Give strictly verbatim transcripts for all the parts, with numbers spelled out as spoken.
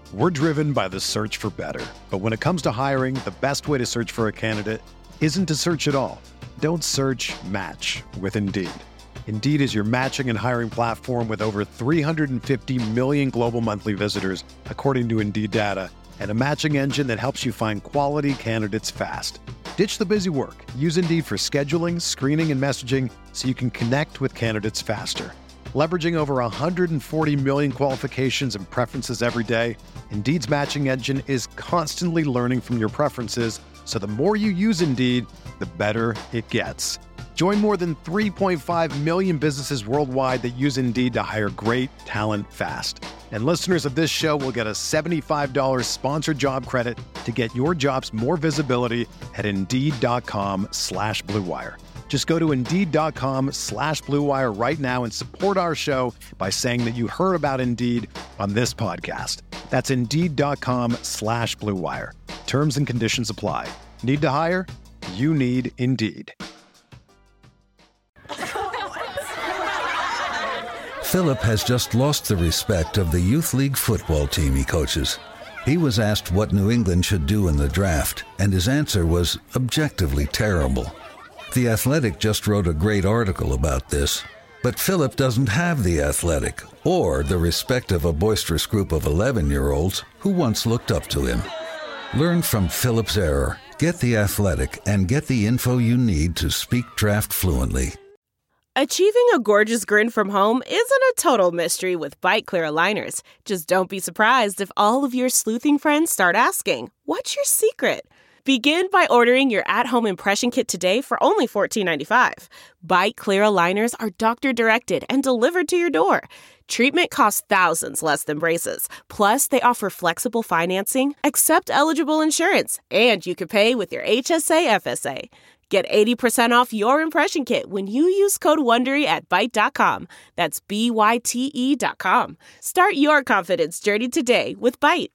We're driven by the search for better. But when it comes to hiring, the best way to search for a candidate isn't to search at all. Don't search, match with Indeed. Indeed is your matching and hiring platform with over three hundred fifty million global monthly visitors, according to Indeed data, and a matching engine that helps you find quality candidates fast. Ditch the busy work. Use Indeed for scheduling, screening, and messaging so you can connect with candidates faster. Leveraging over one hundred forty million qualifications and preferences every day, Indeed's matching engine is constantly learning from your preferences, so the more you use Indeed, the better it gets. Join more than three point five million businesses worldwide that use Indeed to hire great talent fast. And listeners of this show will get a seventy-five dollars sponsored job credit to get your jobs more visibility at Indeed.com slash Blue Wire. Just go to Indeed.com slash Blue Wire right now and support our show by saying that you heard about Indeed on this podcast. That's Indeed.com slash Blue Wire. Terms and conditions apply. Need to hire? You need Indeed. Philip has just lost the respect of the youth league football team he coaches. He was asked what New England should do in the draft, and his answer was objectively terrible. The Athletic just wrote a great article about this, but Philip doesn't have The Athletic or the respect of a boisterous group of eleven-year-olds who once looked up to him. Learn from Philip's error. Get The Athletic and get the info you need to speak draft fluently. Achieving a gorgeous grin from home isn't a total mystery with Byte Clear aligners. Just don't be surprised if all of your sleuthing friends start asking, "What's your secret?" Begin by ordering your at-home impression kit today for only fourteen ninety-five. Byte Clear aligners are doctor-directed and delivered to your door. Treatment costs thousands less than braces. Plus, they offer flexible financing, accept eligible insurance, and you can pay with your H S A F S A. Get eighty percent off your impression kit when you use code WONDERY at byte dot com. That's B Y T E dot com. Start your confidence journey today with Byte.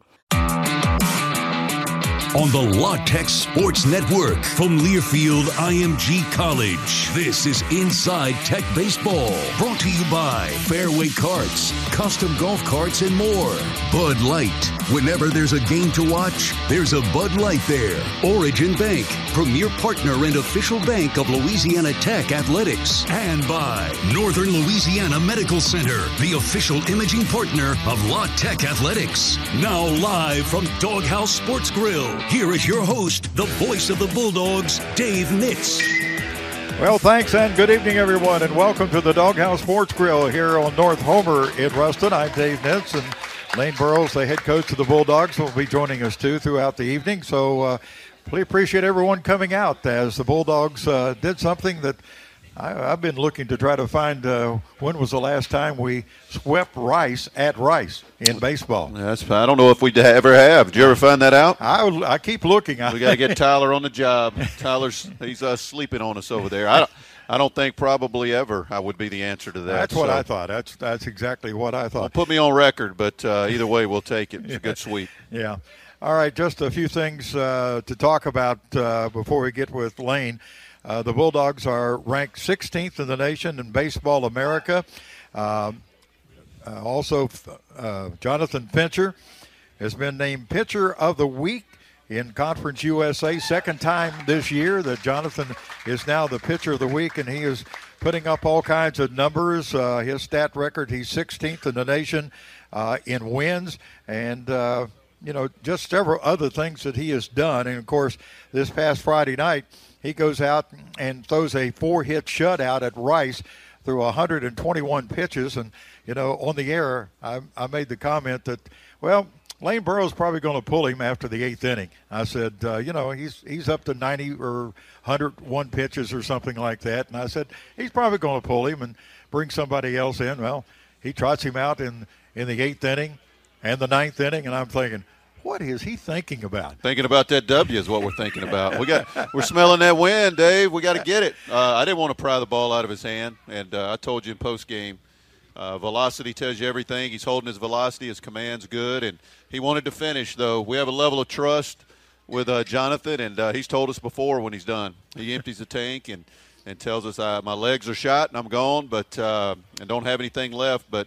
On the La Tech Sports Network from Learfield I M G College, this is Inside Tech Baseball, brought to you by Fairway Carts, custom golf carts, and more. Bud Light. Whenever there's a game to watch, there's a Bud Light there. Origin Bank, premier partner and official bank of Louisiana Tech Athletics. And by Northern Louisiana Medical Center, the official imaging partner of La Tech Athletics. Now live from Doghouse Sports Grill, here is your host, the voice of the Bulldogs, Dave Nitz. Well, thanks and good evening, everyone, and welcome to the Doghouse Sports Grill here on North Homer in Ruston. I'm Dave Nitz, and Lane Burrows, the head coach of the Bulldogs, will be joining us, too, throughout the evening. So uh, we appreciate everyone coming out as the Bulldogs uh, did something that I, I've been looking to try to find uh, when was the last time we swept Rice at Rice in baseball. That's, I don't know if we ever have. Did you ever find that out? I, I keep looking. We got to get Tyler on the job. Tyler's he's uh, sleeping on us over there. I don't, I don't think probably ever I would be the answer to that. That's what so. I thought. That's that's exactly what I thought. Well, put me on record, but uh, either way, we'll take it. It's a good sweep. Yeah. All right, just a few things uh, to talk about uh, before we get with Lane. Uh, the Bulldogs are ranked sixteenth in the nation in Baseball America. Um, uh, also, uh, Jonathan Fincher has been named Pitcher of the Week in Conference U S A. Second time this year that Jonathan is now the Pitcher of the Week, and he is putting up all kinds of numbers. Uh, his stat record, he's sixteenth in the nation uh, in wins, and uh, you know, just several other things that he has done. And, of course, this past Friday night, he goes out and throws a four-hit shutout at Rice through one hundred twenty-one pitches. And, you know, on the air, I, I made the comment that, well, Lane Burrows probably going to pull him after the eighth inning. I said, uh, you know, he's he's up to ninety or one hundred one pitches or something like that. And I said, he's probably going to pull him and bring somebody else in. Well, he trots him out in, in the eighth inning and the ninth inning, and I'm thinking, what is he thinking about? Thinking about that W is what we're thinking about. We got, we're smelling that wind, Dave. We got to get it. Uh, I didn't want to pry the ball out of his hand, and uh, I told you in post game, uh, velocity tells you everything. He's holding his velocity, his command's good, and he wanted to finish. Though we have a level of trust with uh, Jonathan, and uh, he's told us before when he's done. He empties the tank and and tells us uh, my legs are shot and I'm gone, but uh, and don't have anything left, but.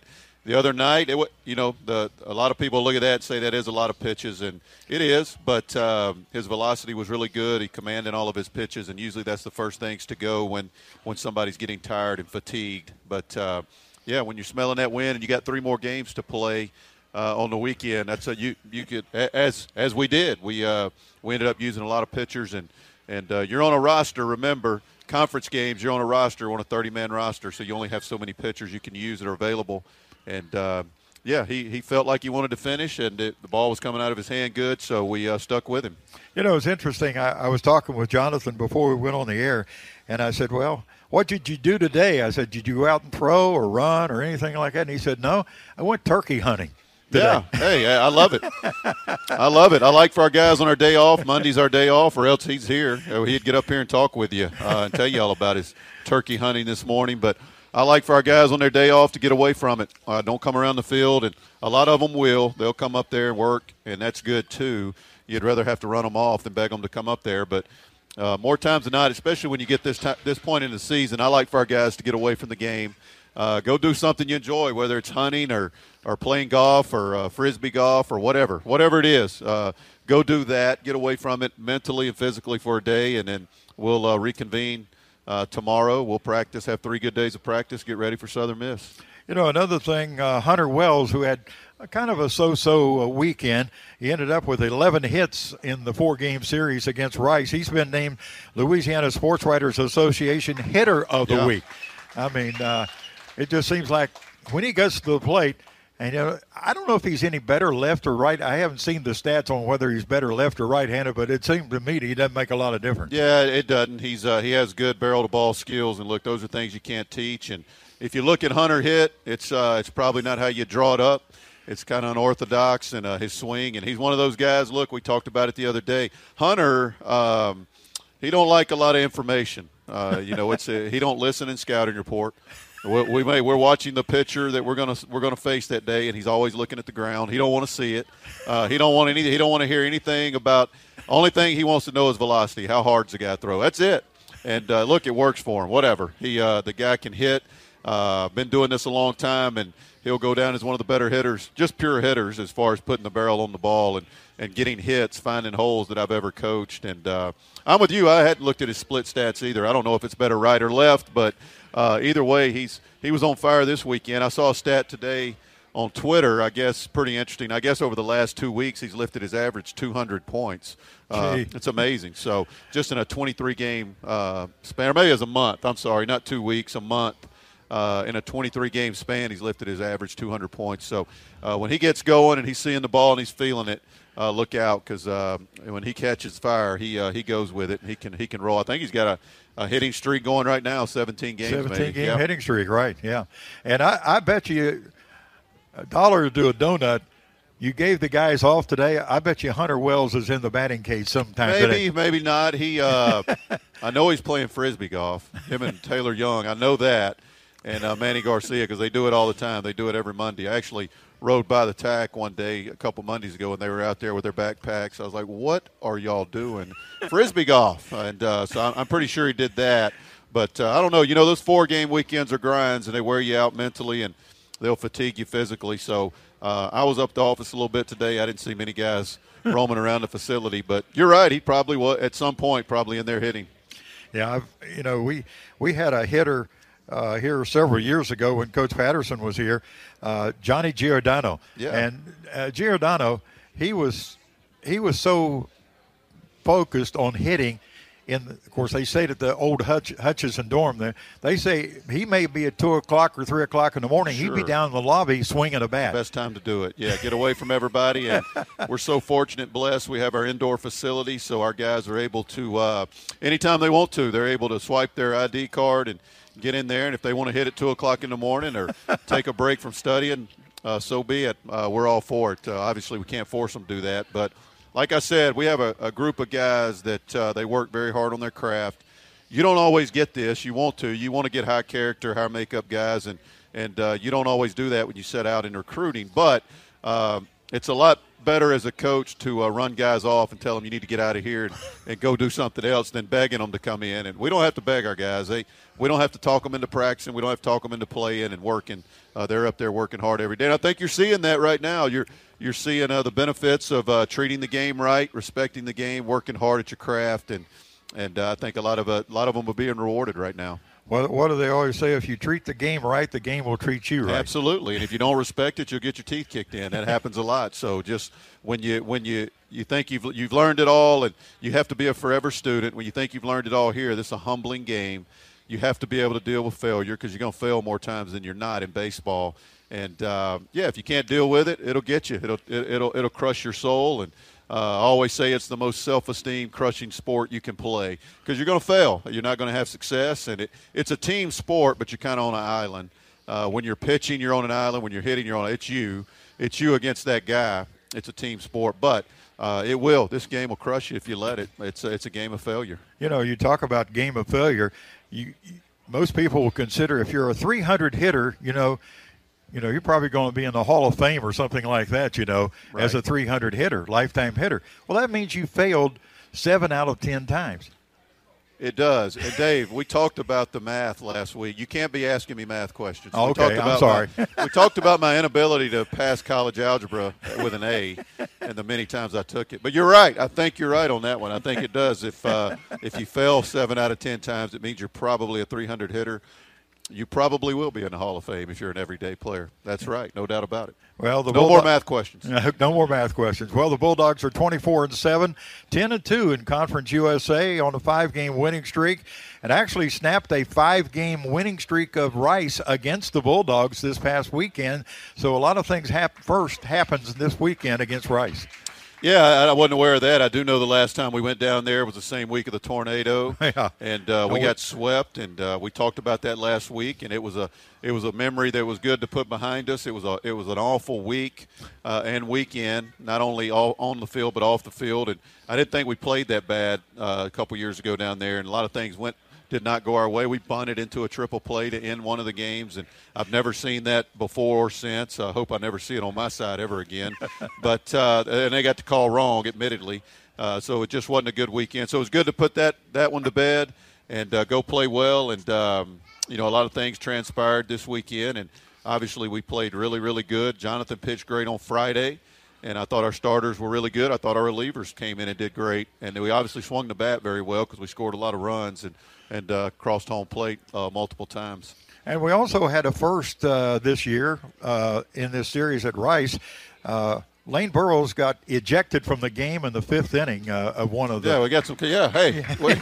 the other night, it, you know, the a lot of people look at that and say that is a lot of pitches, and it is. But um, his velocity was really good. He commanded all of his pitches, and usually that's the first things to go when when somebody's getting tired and fatigued. But uh, yeah, when you're smelling that wind and you got three more games to play uh, on the weekend, that's a you you could as as we did. We uh, we ended up using a lot of pitchers, and and uh, you're on a roster. Remember, conference games, you're on a roster, on a thirty-man roster, so you only have so many pitchers you can use that are available. And, uh, yeah, he, he felt like he wanted to finish, and it, the ball was coming out of his hand good, so we uh, stuck with him. You know, it's interesting. I, I was talking with Jonathan before we went on the air, and I said, well, what did you do today? I said, did you go out and throw or run or anything like that? And he said, no, I went turkey hunting today. Yeah, hey, I love it. I love it. I like for our guys on our day off. Monday's our day off, or else he's here. He'd get up here and talk with you uh, and tell you all about his turkey hunting this morning. But I like for our guys on their day off to get away from it. Uh, don't come around the field, and a lot of them will. They'll come up there and work, and that's good too. You'd rather have to run them off than beg them to come up there. But uh, more times than not, especially when you get this t- this point in the season, I like for our guys to get away from the game. Uh, go do something you enjoy, whether it's hunting or, or playing golf or uh, frisbee golf or whatever. Whatever it is, uh, go do that. Get away from it mentally and physically for a day, and then we'll uh, reconvene Uh, tomorrow. We'll practice, have three good days of practice, get ready for Southern Miss. You know, another thing, uh, Hunter Wells, who had a kind of a so-so uh, weekend, he ended up with eleven hits in the four-game series against Rice. He's been named Louisiana Sports Writers Association Hitter of the yeah. Week. I mean, uh, it just seems like when he gets to the plate, and you know, I don't know if he's any better left or right. I haven't seen the stats on whether he's better left or right-handed, but it seems to me that he doesn't make a lot of difference. Yeah, it doesn't. He's uh, he has good barrel-to-ball skills, and look, those are things you can't teach. And if you look at Hunter hit, it's uh, it's probably not how you draw it up. It's kind of unorthodox in uh, his swing, and he's one of those guys. Look, we talked about it the other day. Hunter, um, he don't like a lot of information. Uh, you know, it's a, he don't listen in scouting report. We, we may we're watching the pitcher that we're gonna we're gonna face that day, and he's always looking at the ground. He don't want to see it. Uh, he don't want any. He don't want to hear anything about. Only thing he wants to know is velocity. How hard's the guy throw? That's it. And uh, look, it works for him. Whatever. He uh, the guy can hit. Uh, been doing this a long time, and he'll go down as one of the better hitters, just pure hitters, as far as putting the barrel on the ball and, and getting hits, finding holes that I've ever coached. And uh, I'm with you. I hadn't looked at his split stats either. I don't know if it's better right or left, but uh, either way, he's he was on fire this weekend. I saw a stat today on Twitter, I guess, pretty interesting. I guess over the last two weeks, he's lifted his average two hundred points. Uh, it's amazing. So just in a twenty-three game uh, span, or maybe as a month, I'm sorry, not two weeks, a month. Uh, in a twenty-three game span, he's lifted his average two hundred points. So uh, when he gets going and he's seeing the ball and he's feeling it, uh, look out, because uh, when he catches fire, he uh, he goes with it. And he can he can roll. I think he's got a, a hitting streak going right now, seventeen games. seventeen maybe. game yeah. hitting streak, right? Yeah, and I, I bet you a dollar to do a donut. You gave the guys off today. I bet you Hunter Wells is in the batting cage sometime maybe, today. Maybe not. He, uh, I know he's playing frisbee golf. Him and Taylor Young. I know that. And uh, Manny Garcia, because they do it all the time. They do it every Monday. I actually rode by the tack one day a couple Mondays ago, and they were out there with their backpacks. I was like, what are y'all doing? Frisbee golf. And uh, so I'm, I'm pretty sure he did that. But uh, I don't know. You know, those four-game weekends are grinds, and they wear you out mentally, and they'll fatigue you physically. So uh, I was up the office a little bit today. I didn't see many guys roaming around the facility. But you're right. He probably was, at some point, probably in there hitting. Yeah, I've, you know, we, we had a hitter – Uh, here several years ago when Coach Patterson was here, uh, Johnny Giordano. Yeah. And uh, Giordano, he was he was so focused on hitting. In the, of course, they stayed at the old Hutch, Hutchison dorm there. They say he may be at two o'clock or three o'clock in the morning. Sure. He'd be down in the lobby swinging a bat. Best time to do it. Yeah, get away from everybody. And we're so fortunate, blessed. We have our indoor facility, so our guys are able to, uh, anytime they want to, they're able to swipe their I D card and get in there. And if they want to hit at two o'clock in the morning or take a break from studying, uh, so be it. Uh, we're all for it. Uh, obviously, we can't force them to do that, but like I said, we have a, a group of guys that uh, they work very hard on their craft. You don't always get this. You want to. You want to get high character, high makeup guys, and, and uh, you don't always do that when you set out in recruiting. But uh, it's a lot better as a coach to uh, run guys off and tell them you need to get out of here and, and go do something else than begging them to come in. And we don't have to beg our guys. They we don't have to talk them into practicing. We don't have to talk them into playing and working. Uh, they're up there working hard every day. And I think you're seeing that right now. You're you're seeing uh, the benefits of uh, treating the game right, respecting the game, working hard at your craft, and and uh, I think a lot of uh, a lot of them are being rewarded right now. What, what do they always say? If you treat the game right, the game will treat you right. Absolutely, and if you don't respect it, you'll get your teeth kicked in. That happens a lot. So just when you when you, you think you've you've learned it all, and you have to be a forever student. When you think you've learned it all here, this is a humbling game. You have to be able to deal with failure because you're going to fail more times than you're not in baseball. And uh, yeah, if you can't deal with it, it'll get you. It'll it, it'll it'll crush your soul. And uh, I always say it's the most self-esteem crushing sport you can play because you're going to fail. You're not going to have success, and it, it's a team sport, but you're kind of on an island. Uh, when you're pitching, you're on an island. When you're hitting, you're on. It's you. It's you against that guy. It's a team sport, but uh, it will. This game will crush you if you let it. It's a, it's a game of failure. You know, you talk about game of failure. You, you most people will consider if you're a three hundred hitter, you know. You know, you're probably going to be in the Hall of Fame or something like that, you know, right. as a three hundred hitter, lifetime hitter. Well, that means you failed seven out of ten times. It does. And, Dave, we talked about the math last week. You can't be asking me math questions. Okay, we talked I'm about sorry. My, we talked about my inability to pass college algebra with an A and the many times I took it. But you're right. I think you're right on that one. I think it does. If, uh, if you fail seven out of ten times, it means you're probably a three hundred hitter. You probably will be in the Hall of Fame if you're an everyday player. That's right, no doubt about it. Well, the no Bulldog- more math questions. No more math questions. Well, the Bulldogs are twenty-four and seven, ten and two in Conference U S A on a five-game winning streak, and actually snapped a five-game winning streak of Rice against the Bulldogs this past weekend. So a lot of things hap- first happens this weekend against Rice. Yeah, I wasn't aware of that. I do know the last time we went down there was the same week of the tornado, yeah. and uh, we got swept. And uh, we talked about that last week, and it was a it was a memory that was good to put behind us. It was a it was an awful week uh, and weekend, not only all on the field but off the field. And I didn't think we played that bad uh, a couple years ago down there, and a lot of things went. Did not go our way. We bunted into a triple play to end one of the games, and I've never seen that before or since. I hope I never see it on my side ever again. But uh, and they got the call wrong, admittedly. Uh, so it just wasn't a good weekend. So it was good to put that, that one to bed and uh, go play well. And, um, you know, a lot of things transpired this weekend, and obviously we played really, really good. Jonathan pitched great on Friday, and I thought our starters were really good. I thought our relievers came in and did great. And we obviously swung the bat very well because we scored a lot of runs and, and uh, crossed home plate uh, multiple times. And we also had a first uh, this year uh, in this series at Rice. Uh, Lane Burroughs got ejected from the game in the fifth inning uh, of one of the. Yeah, we got some. Yeah, hey.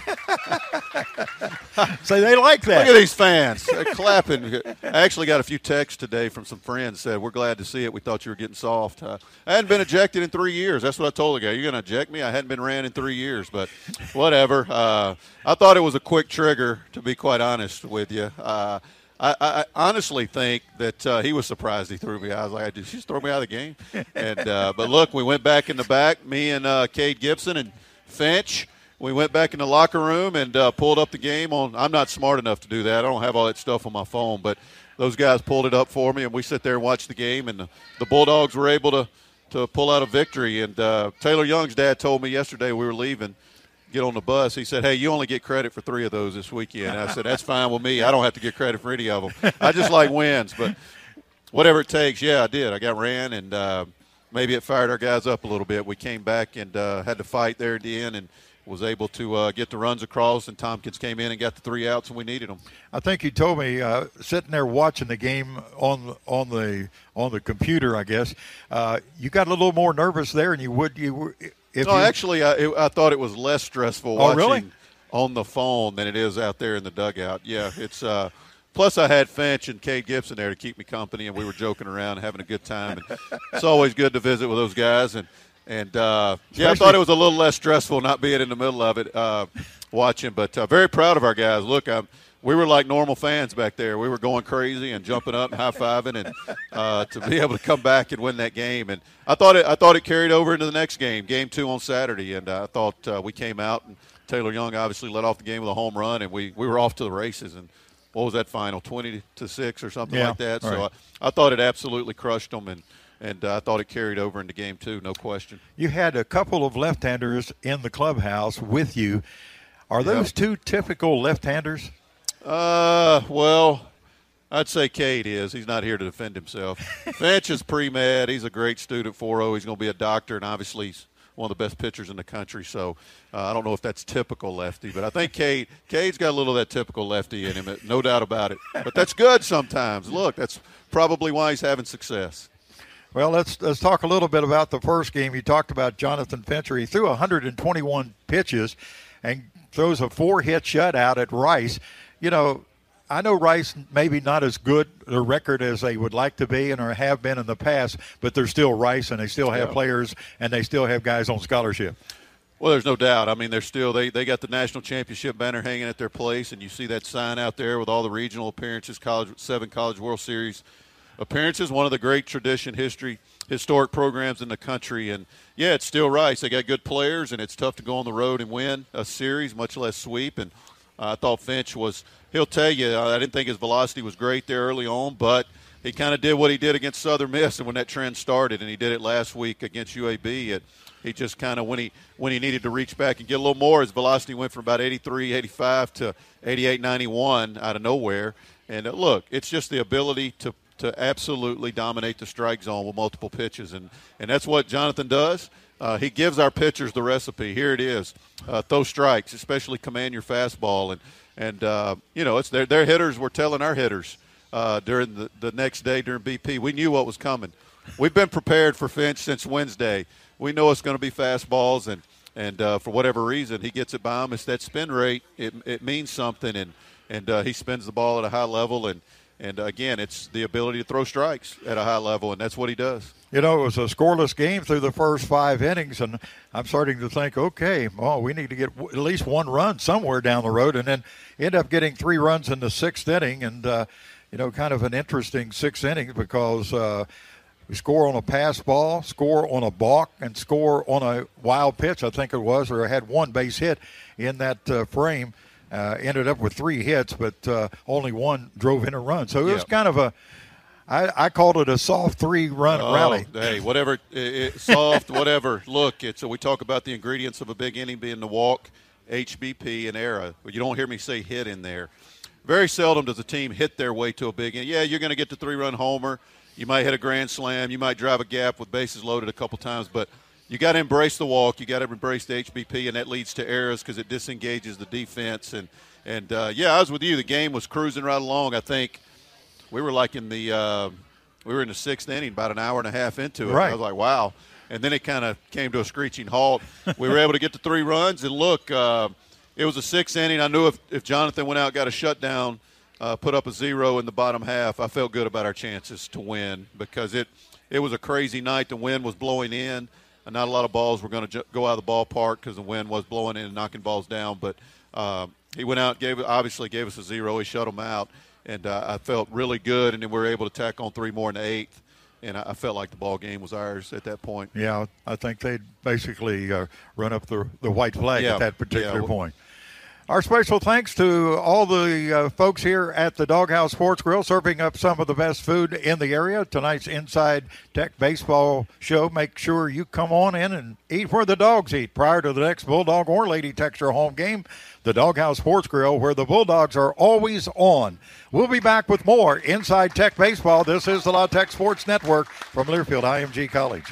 So they like that. Look at these fans. They're clapping. I actually got a few texts today from some friends that said, we're glad to see it. We thought you were getting soft. Uh, I hadn't been ejected in three years. That's what I told the guy. You're going to eject me? I hadn't been ran in three years, but whatever. Uh, I thought it was a quick trigger, to be quite honest with you. Uh, I, I honestly think that uh, he was surprised he threw me out. I was like, did you just throw me out of the game? And uh, But, look, we went back in the back, me and uh, Cade Gibson and Finch. We went back in the locker room and uh, pulled up the game on – I'm not smart enough to do that. I don't have all that stuff on my phone. But those guys pulled it up for me, and we sit there and watch the game. And the, the Bulldogs were able to, to pull out a victory. And uh, Taylor Young's dad told me yesterday we were leaving, get on the bus. He said, hey, you only get credit for three of those this weekend. I said, that's fine with me. I don't have to get credit for any of them. I just like wins. But whatever it takes, yeah, I did. I got ran, and uh, maybe it fired our guys up a little bit. We came back and uh, had to fight there at the end and was able to uh, get the runs across, and Tompkins came in and got the three outs, and we needed them. I think you told me uh, sitting there watching the game on on the on the computer, I guess, uh, you got a little more nervous there, and you would you were. If no, you... actually, I, it, I thought it was less stressful oh, watching really? on the phone than it is out there in the dugout. Yeah, it's uh, plus I had Finch and Cade Gibson there to keep me company, and we were joking around, having a good time. And it's always good to visit with those guys, and. And, uh, yeah, I thought it was a little less stressful not being in the middle of it uh, watching. But uh, very proud of our guys. Look, um, we were like normal fans back there. We were going crazy and jumping up and high-fiving and uh, to be able to come back and win that game. And I thought it I thought it carried over into the next game, game two on Saturday. And uh, I thought uh, we came out, and Taylor Young obviously led off the game with a home run, and we, we were off to the races. And what was that final, twenty to six or something yeah, like that? right. So I, I thought it absolutely crushed them. And and uh, I thought it carried over into game two, no question. You had a couple of left-handers in the clubhouse with you. Are those yep. two typical left-handers? Uh, well, I'd say Cade is. He's not here to defend himself. Finch is pre-med. He's a great student, four oh. He's going to be a doctor, and obviously he's one of the best pitchers in the country. So uh, I don't know if that's typical lefty, but I think Cade, Cade's got a little of that typical lefty in him, no doubt about it. But that's good sometimes. Look, that's probably why he's having success. Well, let's let's talk a little bit about the first game. You talked about Jonathan Fincher. He threw one hundred twenty-one pitches and throws a four-hit shutout at Rice. You know, I know Rice maybe not as good a record as they would like to be and or have been in the past, but they're still Rice, and they still have yeah. players, and they still have guys on scholarship. Well, there's no doubt. I mean, they're still they, – they got the national championship banner hanging at their place, and you see that sign out there with all the regional appearances, college seven College World Series appearances, one of the great tradition, history, historic programs in the country. And, yeah, it's still Rice. They got good players, and it's tough to go on the road and win a series, much less sweep. And uh, I thought Finch was – he'll tell you, I didn't think his velocity was great there early on, but he kind of did what he did against Southern Miss and when that trend started, and he did it last week against U A B. It, he just kind of, when he when he needed to reach back and get a little more, his velocity went from about eighty-three, eighty-five to eighty-eight, ninety-one out of nowhere. And, uh, look, it's just the ability to – to absolutely dominate the strike zone with multiple pitches. And, and that's what Jonathan does. Uh, he gives our pitchers the recipe. Here it is. Uh, throw strikes, especially command your fastball. And, and uh, you know, it's their, their hitters were telling our hitters uh, during the, the next day during B P. We knew what was coming. We've been prepared for Finch since Wednesday. We know it's going to be fastballs, and, and uh, for whatever reason, he gets it by him. It's that spin rate. It, it means something, and, and uh, he spins the ball at a high level, and And, again, it's the ability to throw strikes at a high level, and that's what he does. You know, it was a scoreless game through the first five innings, and I'm starting to think, okay, well, we need to get at least one run somewhere down the road, and then end up getting three runs in the sixth inning, and, uh, you know, kind of an interesting sixth inning because uh, we score on a pass ball, score on a balk, and score on a wild pitch, I think it was, or had one base hit in that uh, frame. Uh, ended up with three hits, but uh, only one drove in a run. So it was yeah. kind of a I, – I called it a soft three-run oh, rally. Hey, whatever it, it, – soft, whatever. Look, it's, so we talk about the ingredients of a big inning being the walk, H B P, and ERA. But you don't hear me say hit in there. Very seldom does a team hit their way to a big inning. Yeah, you're going to get the three-run homer. You might hit a grand slam. You might drive a gap with bases loaded a couple times, but – you got to embrace the walk. You got to embrace the H B P, and that leads to errors because it disengages the defense. And, and uh, yeah, I was with you. The game was cruising right along. I think we were like in the uh, we were in the sixth inning, about an hour and a half into it. Right. I was like, wow. And then it kind of came to a screeching halt. We were able to get to three runs. And, look, uh, it was a sixth inning. I knew if, if Jonathan went out, got a shutdown, uh, put up a zero in the bottom half, I felt good about our chances to win because it, it was a crazy night. The wind was blowing in. And not a lot of balls were going to ju- go out of the ballpark because the wind was blowing in and knocking balls down. But uh, he went out, gave obviously gave us a zero. He shut them out, and uh, I felt really good. And then we were able to tack on three more in the eighth, and I, I felt like the ball game was ours at that point. Yeah, I think they'd basically uh, run up the the white flag yeah. at that particular yeah, well, point. Our special thanks to all the uh, folks here at the Doghouse Sports Grill serving up some of the best food in the area. Tonight's Inside Tech Baseball show. Make sure you come on in and eat where the dogs eat prior to the next Bulldog or Lady Texture home game. The Doghouse Sports Grill, where the Bulldogs are always on. We'll be back with more Inside Tech Baseball. This is the La Tech Sports Network from Learfield I M G College.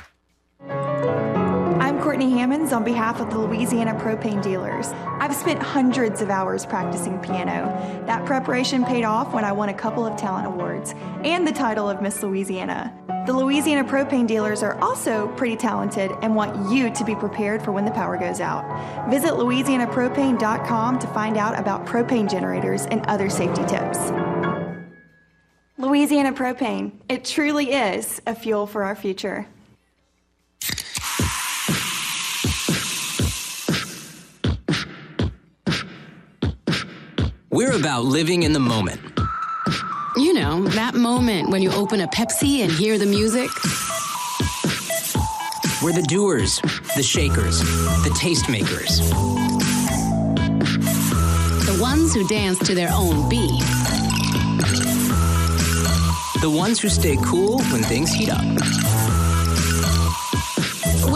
I'm Courtney Hammonds on behalf of the Louisiana Propane Dealers. I've spent hundreds of hours practicing piano. That preparation paid off when I won a couple of talent awards and the title of Miss Louisiana. The Louisiana Propane Dealers are also pretty talented and want you to be prepared for when the power goes out. Visit louisiana propane dot com to find out about propane generators and other safety tips. Louisiana Propane, it truly is a fuel for our future. We're about living in the moment. You know, that moment when you open a Pepsi and hear the music. We're the doers, the shakers, the tastemakers. The ones who dance to their own beat. The ones who stay cool when things heat up.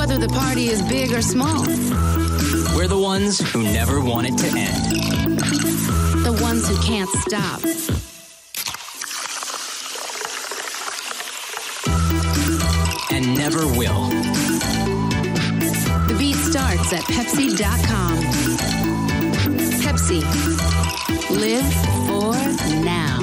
whether the party is big or small. We're the ones who never want it to end. The ones who can't stop. And never will. The beat starts at Pepsi dot com. Pepsi. Live for now.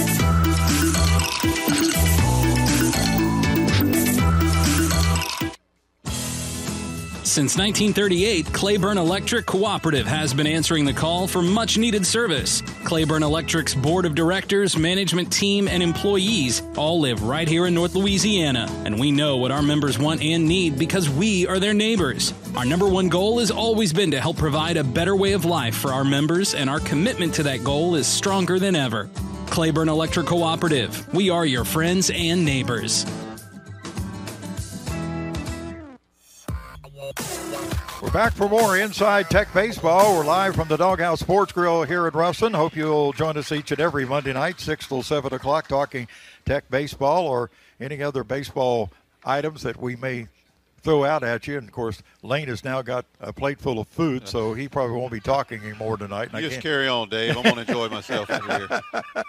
Since nineteen thirty-eight, Claiborne Electric Cooperative has been answering the call for much-needed service. Claiborne Electric's board of directors, management team, and employees all live right here in North Louisiana, and we know what our members want and need because we are their neighbors. Our number one goal has always been to help provide a better way of life for our members, and our commitment to that goal is stronger than ever. Claiborne Electric Cooperative. We are your friends and neighbors. We're back for more Inside Tech Baseball. We're live from the Doghouse Sports Grill here in Ruston. Hope you'll join us each and every Monday night, six till seven o'clock, talking Tech Baseball or any other baseball items that we may throw out at you. And, of course, Lane has now got a plate full of food, so he probably won't be talking anymore tonight. You just carry on, Dave. I'm going to enjoy myself over here.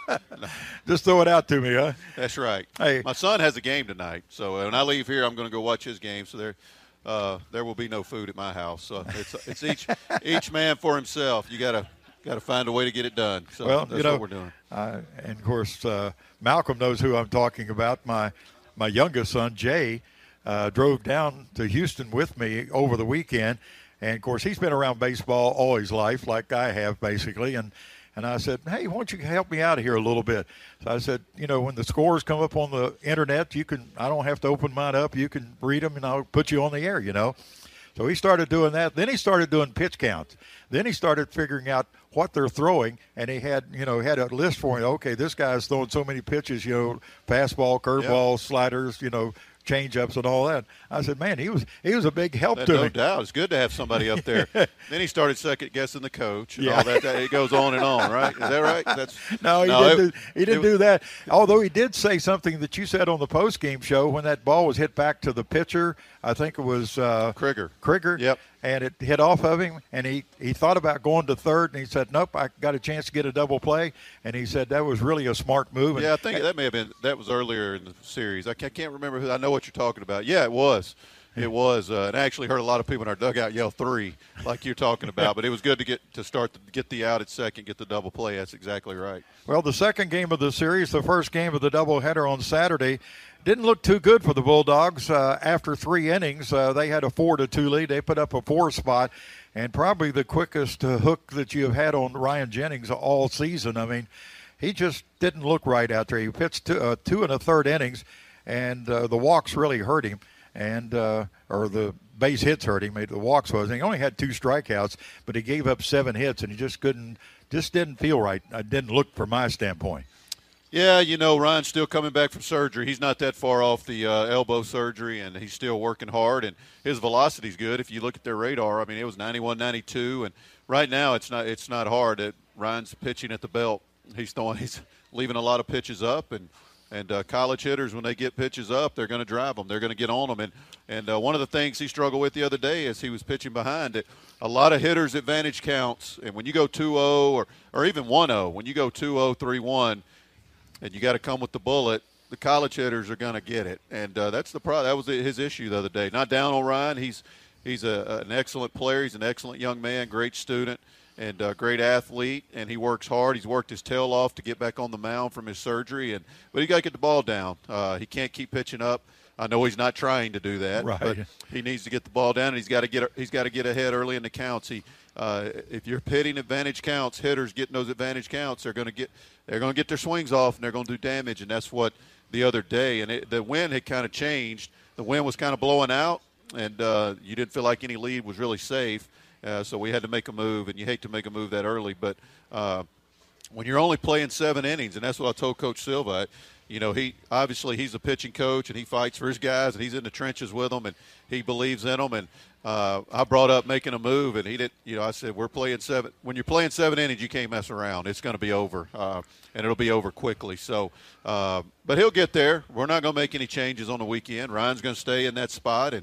Just throw it out to me, huh? That's right. Hey. My son has a game tonight, so when I leave here, I'm going to go watch his game. So there, uh, there will be no food at my house. So it's it's each each man for himself. You got to got to find a way to get it done. So well, that's you know, what we're doing. Uh, and, of course, uh, Malcolm knows who I'm talking about. My, my youngest son, Jay, Uh, drove down to Houston with me over the weekend. And, of course, he's been around baseball all his life, like I have, basically. And, and I said, hey, why don't you help me out here a little bit? So I said, you know, when the scores come up on the Internet, you can – I don't have to open mine up. You can read them, and I'll put you on the air, you know. So he started doing that. Then he started doing pitch counts. Then he started figuring out what they're throwing, and he had, you know, had a list for him. Okay, this guy's throwing so many pitches, you know, fastball, curveball, yeah. sliders, you know, change-ups and all that. I said, man, he was he was a big help that, to no me. No doubt. It's good to have somebody up there. Then he started second-guessing the coach and yeah. all that, that. It goes on and on, right? Is that right? That's No, he no, didn't, it, do, he didn't it, do that. Although he did say something that you said on the post-game show when that ball was hit back to the pitcher. I think it was uh, Krieger. Krieger. Yep. And it hit off of him, and he, he thought about going to third, and he said, nope, I got a chance to get a double play. And he said that was really a smart move. Yeah, I think that may have been – that was earlier in the series. I can't, can't remember who – I know what you're talking about. Yeah, it was. It was. Uh, and I actually heard a lot of people in our dugout yell three like you're talking about. But it was good to get to start to get the out at second, get the double play. That's exactly right. Well, the second game of the series, the first game of the doubleheader on Saturday, didn't look too good for the Bulldogs. Uh, after three innings, uh, they had a four to two lead. They put up a four spot, and probably the quickest uh, hook that you have had on Ryan Jennings all season. I mean, he just didn't look right out there. He pitched two, uh, two and a third innings, and uh, the walks really hurt him, and uh, or the base hits hurt him. The walks was. And he only had two strikeouts, but he gave up seven hits, and he just couldn't, just didn't feel right. It didn't look from my standpoint. Yeah, you know, Ryan's still coming back from surgery. He's not that far off the uh, elbow surgery, and he's still working hard, and his velocity's good. If you look at their radar, I mean, it was ninety-one, ninety-two, and right now it's not it's not hard. It, Ryan's pitching at the belt. He's throwing, he's leaving a lot of pitches up, and and uh, college hitters, when they get pitches up, they're going to drive them. They're going to get on them, and and uh, one of the things he struggled with the other day is he was pitching behind it. A lot of hitters' advantage counts, and when you go two oh or or even one oh, when you go two oh, three one. And you got to come with the bullet, the college hitters are going to get it. And uh, that's the pro- that was his issue the other day. Not down on Ryan. He's he's a, an excellent player. He's an excellent young man, great student, and a great athlete. And he works hard. He's worked his tail off to get back on the mound from his surgery. And But you got to get the ball down. Uh, he can't keep pitching up. I know he's not trying to do that, right. but he needs to get the ball down, and he's got to get he's got to get ahead early in the counts. He, uh, if you're pitting advantage counts, hitters getting those advantage counts, they're going to get they're going to get their swings off, and they're going to do damage, and that's what the other day. And it, the wind had kind of changed. The wind was kind of blowing out, and uh, you didn't feel like any lead was really safe. Uh, so we had to make a move, and you hate to make a move that early, but uh, when you're only playing seven innings, and that's what I told Coach Silva. You know, he obviously he's a pitching coach, and he fights for his guys, and he's in the trenches with them, and he believes in them. And uh, I brought up making a move, and he did. You know, I said we're playing seven. When you're playing seven innings, you can't mess around. It's going to be over, uh, and it'll be over quickly. So, uh, but he'll get there. We're not going to make any changes on the weekend. Ryan's going to stay in that spot, and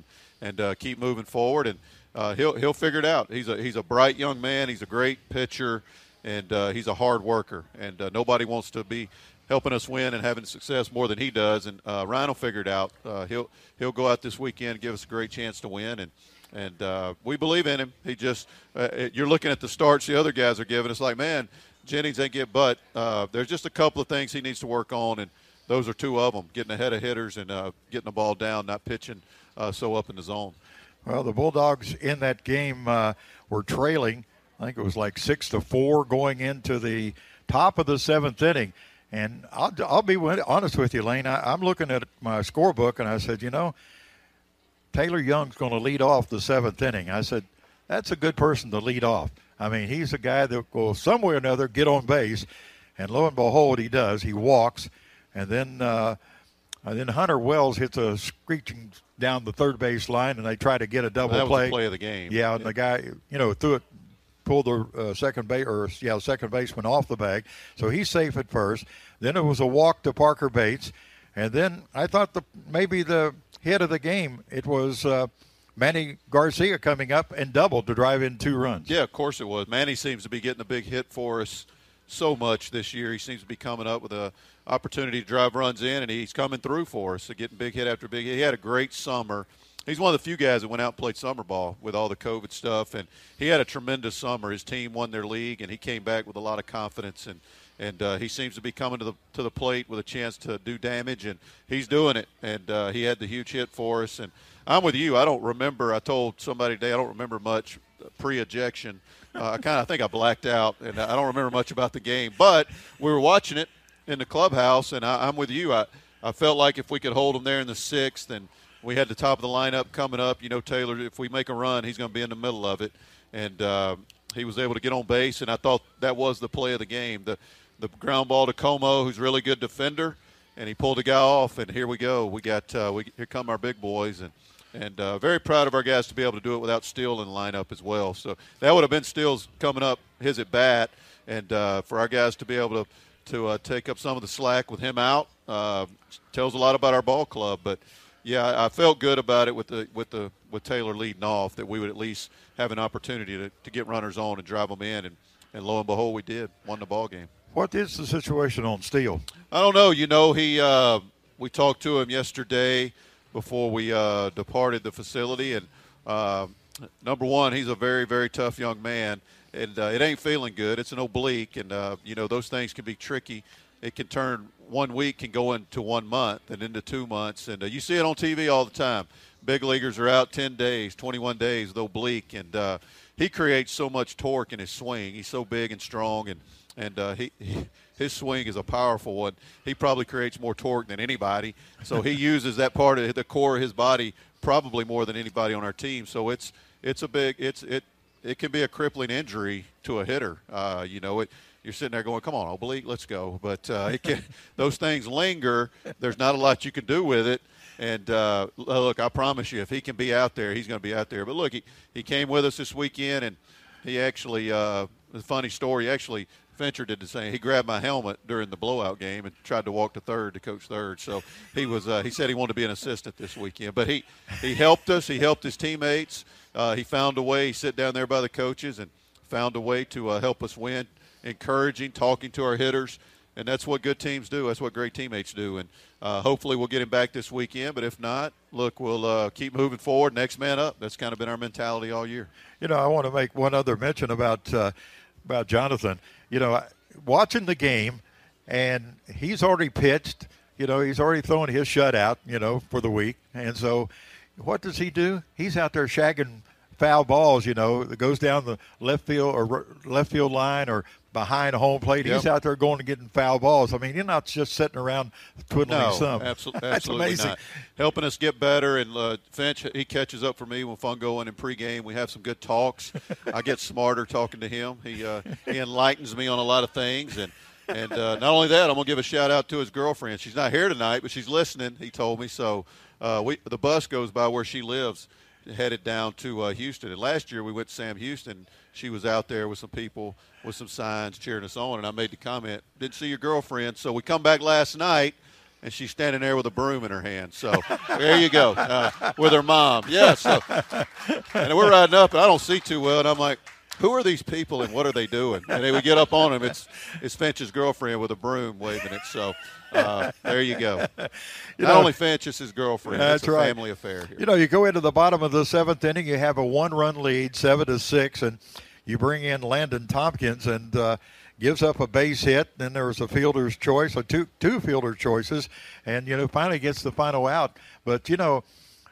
and uh, keep moving forward. And uh, he'll he'll figure it out. He's a he's a bright young man. He's a great pitcher, and uh, he's a hard worker. And uh, nobody wants to be helping us win and having success more than he does. And uh, Ryan will figure it out. Uh, he'll he'll go out this weekend and give us a great chance to win. And and uh, we believe in him. He just uh, you're looking at the starts the other guys are giving. It's like, man, Jennings ain't get but. Uh, there's just a couple of things he needs to work on, and those are two of them: getting ahead of hitters and uh, getting the ball down, not pitching uh, so up in the zone. Well, the Bulldogs in that game uh, were trailing. I think it was like six to four going into the top of the seventh inning. And I'll, I'll be honest with you, Lane. I, I'm looking at my scorebook, and I said, you know, Taylor Young's going to lead off the seventh inning. I said, that's a good person to lead off. I mean, he's a guy that will somewhere or another get on base. And lo and behold, he does. He walks. And then uh, and then Hunter Wells hits a screeching down the third base line, and they try to get a double well, that play. was the play of the game. Yeah, and yeah. the guy, you know, threw it, pulled the uh, second base or yeah, second baseman off the bag, so he's safe at first. Then it was a walk to Parker Bates, and then I thought the maybe the hit of the game it was uh, Manny Garcia coming up and doubled to drive in two runs. Yeah, of course it was. Manny seems to be getting a big hit for us so much this year. He seems to be coming up with a opportunity to drive runs in, and he's coming through for us, so getting big hit after big hit. He had a great summer. He's one of the few guys that went out and played summer ball with all the COVID stuff, and he had a tremendous summer. His team won their league, and he came back with a lot of confidence, and and uh, he seems to be coming to the to the plate with a chance to do damage, and he's doing it. And uh, he had the huge hit for us. And I'm with you. I don't remember. I told somebody today I don't remember much pre-ejection. Uh, I kind of think I blacked out, and I don't remember much about the game. But we were watching it in the clubhouse, and I, I'm with you. I, I felt like if we could hold him there in the sixth, and we had the top of the lineup coming up. You know, Taylor, if we make a run, he's going to be in the middle of it. And uh, he was able to get on base, and I thought that was the play of the game. The the ground ball to Como, who's a really good defender, and he pulled the guy off, and here we go. We got uh, we, here come our big boys, and and uh, very proud of our guys to be able to do it without Steele in the lineup as well. So that would have been Steele's coming up, his at bat, and uh, for our guys to be able to to uh, take up some of the slack with him out uh, tells a lot about our ball club. But yeah, I felt good about it with the with the with Taylor leading off, that we would at least have an opportunity to, to get runners on and drive them in, and, and lo and behold, we did, won the ball game. What is the situation on Steele? I don't know. You know, he uh, we talked to him yesterday before we uh, departed the facility, and uh, number one, he's a very, very tough young man, and uh, it ain't feeling good. It's an oblique, and uh, you know, those things can be tricky. It can turn one week can go into one month and into two months, and uh, you see it on T V all the time. Big leaguers are out ten days, twenty-one days with oblique, and uh, he creates so much torque in his swing. He's so big and strong, and and uh, he, he his swing is a powerful one. He probably creates more torque than anybody, so he uses that part of the core of his body probably more than anybody on our team. So it's it's a big it's it it can be a crippling injury to a hitter. Uh, you know it. You're sitting there going, come on, oblique, let's go. But uh, it can, those things linger. There's not a lot you can do with it. And, uh, look, I promise you, if he can be out there, he's going to be out there. But, look, he, he came with us this weekend, and he actually uh, – a funny story, actually, Fincher did the same. He grabbed my helmet during the blowout game and tried to walk to third to coach third. So he was uh, – he said he wanted to be an assistant this weekend. But he, he helped us. He helped his teammates. Uh, he found a way. He sat down there by the coaches and found a way to uh, help us win. Encouraging, talking to our hitters, and that's what good teams do. That's what great teammates do, and uh, hopefully we'll get him back this weekend. But if not, look, we'll uh, keep moving forward. Next man up. That's kind of been our mentality all year. You know, I want to make one other mention about uh, about Jonathan. You know, watching the game, and he's already pitched. You know, he's already thrown his shutout, you know, for the week. And so what does he do? He's out there shagging foul balls, you know, that goes down the left field or left field line or behind home plate. Yep. He's out there going and getting foul balls. I mean, you're not just sitting around twiddling no, some. Absolutely, That's absolutely amazing. Not. Helping us get better. And uh, Finch, he catches up for me when fun going in pregame. We have some good talks. I get smarter talking to him. He uh, he enlightens me on a lot of things. And and uh, not only that, I'm going to give a shout out to his girlfriend. She's not here tonight, but she's listening, he told me. So uh, we the bus goes by where she lives, headed down to uh, Houston. And last year we went to Sam Houston. She was out there with some people with some signs cheering us on, and I made the comment, didn't see your girlfriend. So we come back last night, and she's standing there with a broom in her hand. So there you go, uh, with her mom. Yeah, so, and we're riding up, and I don't see too well, and I'm like, who are these people and what are they doing? And then we get up on them. It's it's Finch's girlfriend with a broom waving it. So uh, there you go. You Not know, only Finch, it's his girlfriend. That's it's a right. family affair here. You know, you go into the bottom of the seventh inning, you have a one-run lead, seven to six, and you bring in Landon Tompkins and uh, gives up a base hit. Then there was a fielder's choice, or two two fielder choices, and you know finally gets the final out. But you know,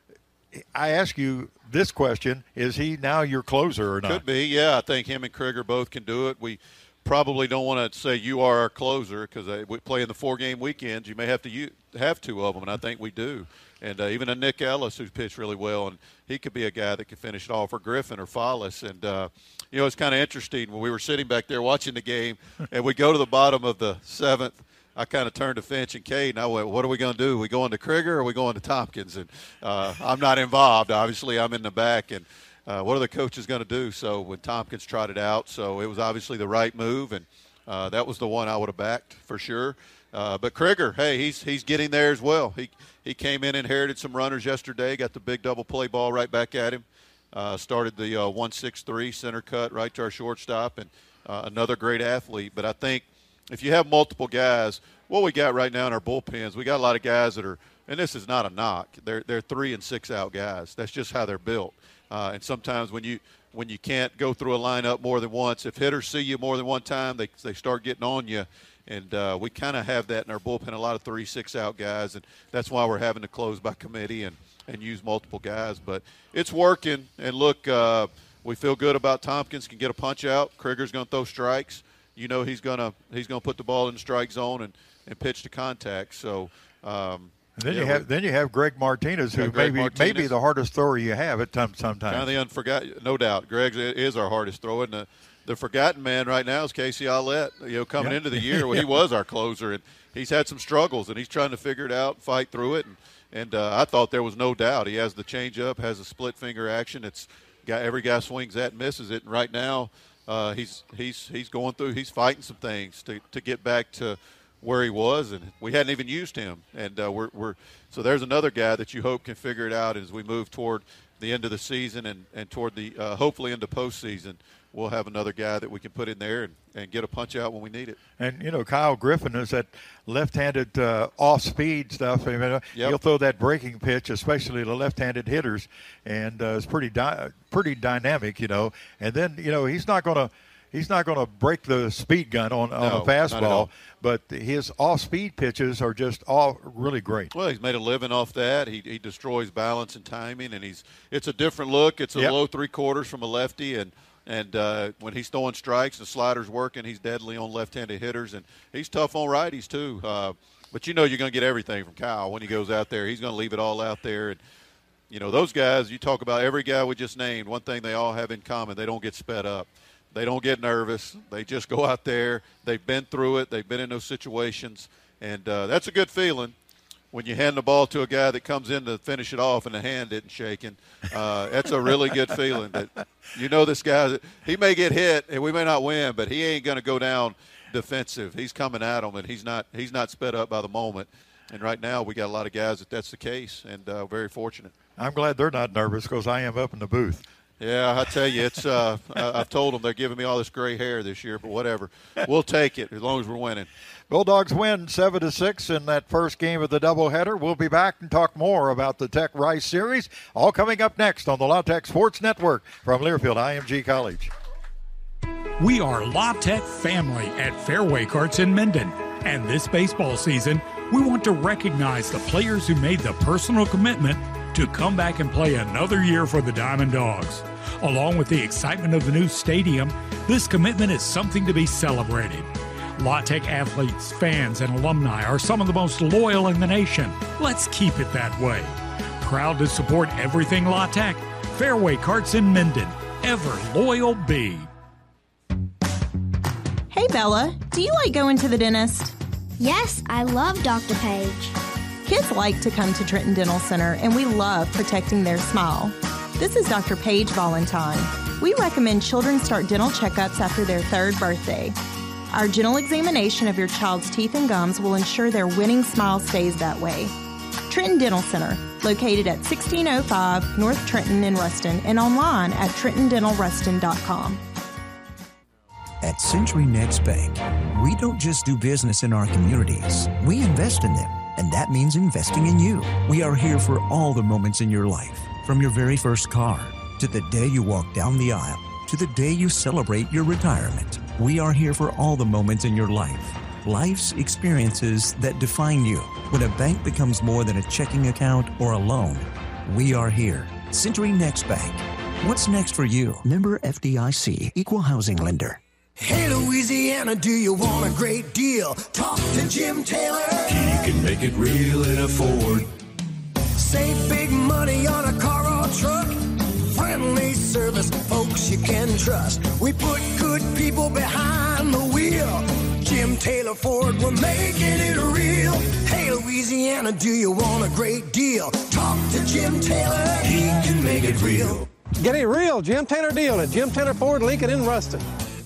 I ask you this question: is he now your closer or not? Could be, yeah. I think him and Krieger both can do it. We probably don't want to say you are our closer because we play in the four-game weekends. You may have to use, have two of them, and I think we do. And uh, even a Nick Ellis who's pitched really well, and he could be a guy that could finish it off, or Griffin or Follis. And, uh, you know, it's kind of interesting. When we were sitting back there watching the game, and we go to the bottom of the seventh, I kind of turned to Finch and Cade, and I went, what are we going to do? Are we going to Krieger or are we going to Tompkins? And uh, I'm not involved. Obviously, I'm in the back. And uh, what are the coaches going to do? So when Tompkins trotted out, so it was obviously the right move, and uh, that was the one I would have backed for sure. Uh, but Krieger, hey, he's he's getting there as well. He he came in, inherited some runners yesterday, got the big double play ball right back at him. Uh, started the uh, one six three center cut right to our shortstop, and uh, another great athlete. But I think if you have multiple guys, what we got right now in our bullpens, we got a lot of guys that are, and this is not a knock, they're they're three and six out guys. That's just how they're built. Uh, and sometimes when you when you can't go through a lineup more than once, if hitters see you more than one time, they they start getting on you. And uh, we kind of have that in our bullpen, a lot of three, six out guys, and that's why we're having to close by committee and, and use multiple guys. But it's working. And look, uh, we feel good about Tompkins can get a punch out. Krieger's going to throw strikes. You know he's going to he's going to put the ball in the strike zone and, and pitch to contact. So um, and then yeah, you have then you have Greg Martinez, who Greg maybe Martinez. maybe the hardest thrower you have at times. Sometimes kind of the unforgotten, no doubt. Greg is our hardest thrower, and the, the forgotten man right now is Casey Allett. You know, coming yeah. into the year, well, he was our closer, and he's had some struggles, and he's trying to figure it out, fight through it. And, and uh, I thought there was no doubt. He has the changeup, has a split finger action. It's got every guy swings at, and misses it. And right now, uh, he's he's he's going through. He's fighting some things to to get back to where he was, and we hadn't even used him. And uh, we're we're so there's another guy that you hope can figure it out as we move toward the end of the season and and toward the uh, hopefully into postseason. We'll have another guy that we can put in there and, and get a punch out when we need it. And, you know, Kyle Griffin is that left-handed uh, off-speed stuff. I mean, yep. He'll throw that breaking pitch, especially to left-handed hitters, and uh, it's pretty di- pretty dynamic, you know. And then, you know, he's not going to he's not going to break the speed gun on, on no, a fastball, but his off-speed pitches are just all really great. Well, he's made a living off that. He he destroys balance and timing, and he's it's a different look. It's a yep. low three-quarters from a lefty, and – And uh, when he's throwing strikes, the slider's working. He's deadly on left-handed hitters, and he's tough on righties too. Uh, but you know you're going to get everything from Kyle when he goes out there. He's going to leave it all out there. And, you know, those guys, you talk about every guy we just named, one thing they all have in common, they don't get sped up. They don't get nervous. They just go out there. They've been through it. They've been in those situations. And uh, that's a good feeling. When you hand the ball to a guy that comes in to finish it off and the hand isn't shaking, uh, that's a really good feeling. That you know this guy, he may get hit and we may not win, but he ain't going to go down defensive. He's coming at him, and he's not he's not sped up by the moment. And right now we got a lot of guys that that's the case, and uh, very fortunate. I'm glad they're not nervous because I am up in the booth. Yeah, I tell you, it's. Uh, I've told them they're giving me all this gray hair this year, but whatever. We'll take it as long as we're winning. Bulldogs win seven to six in that first game of the doubleheader. We'll be back and talk more about the Tech Rice series. All coming up next on the La Tech Sports Network from Learfield I M G College. We are La Tech family at Fairway Carts in Minden, and this baseball season, we want to recognize the players who made the personal commitment to come back and play another year for the Diamond Dogs. Along with the excitement of the new stadium, this commitment is something to be celebrated. La Tech athletes, fans, and alumni are some of the most loyal in the nation. Let's keep it that way. Proud to support everything La Tech. Fairway Carts in Minden. Ever loyal be. Hey Bella, do you like going to the dentist? Yes, I love Doctor Page. Kids like to come to Trenton Dental Center, and we love protecting their smile. This is Doctor Paige Valentine. We recommend children start dental checkups after their third birthday. Our gentle examination of your child's teeth and gums will ensure their winning smile stays that way. Trenton Dental Center, located at sixteen oh five North Trenton in Ruston and online at trenton dental ruston dot com. At Century Next Bank, we don't just do business in our communities, we invest in them, and that means investing in you. We are here for all the moments in your life, from your very first car, to the day you walk down the aisle, to the day you celebrate your retirement. We are here for all the moments in your life, life's experiences that define you. When a bank becomes more than a checking account or a loan, we are here. Century Next Bank. What's next for you? Member F D I C, Equal Housing Lender. Hey, Louisiana, do you want a great deal? Talk to Jim Taylor. He can make it real and afford. Save big money on a car or truck. Friendly service, folks you can trust. We put good people behind the wheel. Jim Taylor Ford, we're making it real. Hey, Louisiana, do you want a great deal? Talk to Jim Taylor. He can make it real. Get a real Jim Taylor deal at Jim Taylor Ford, Lincoln in Ruston.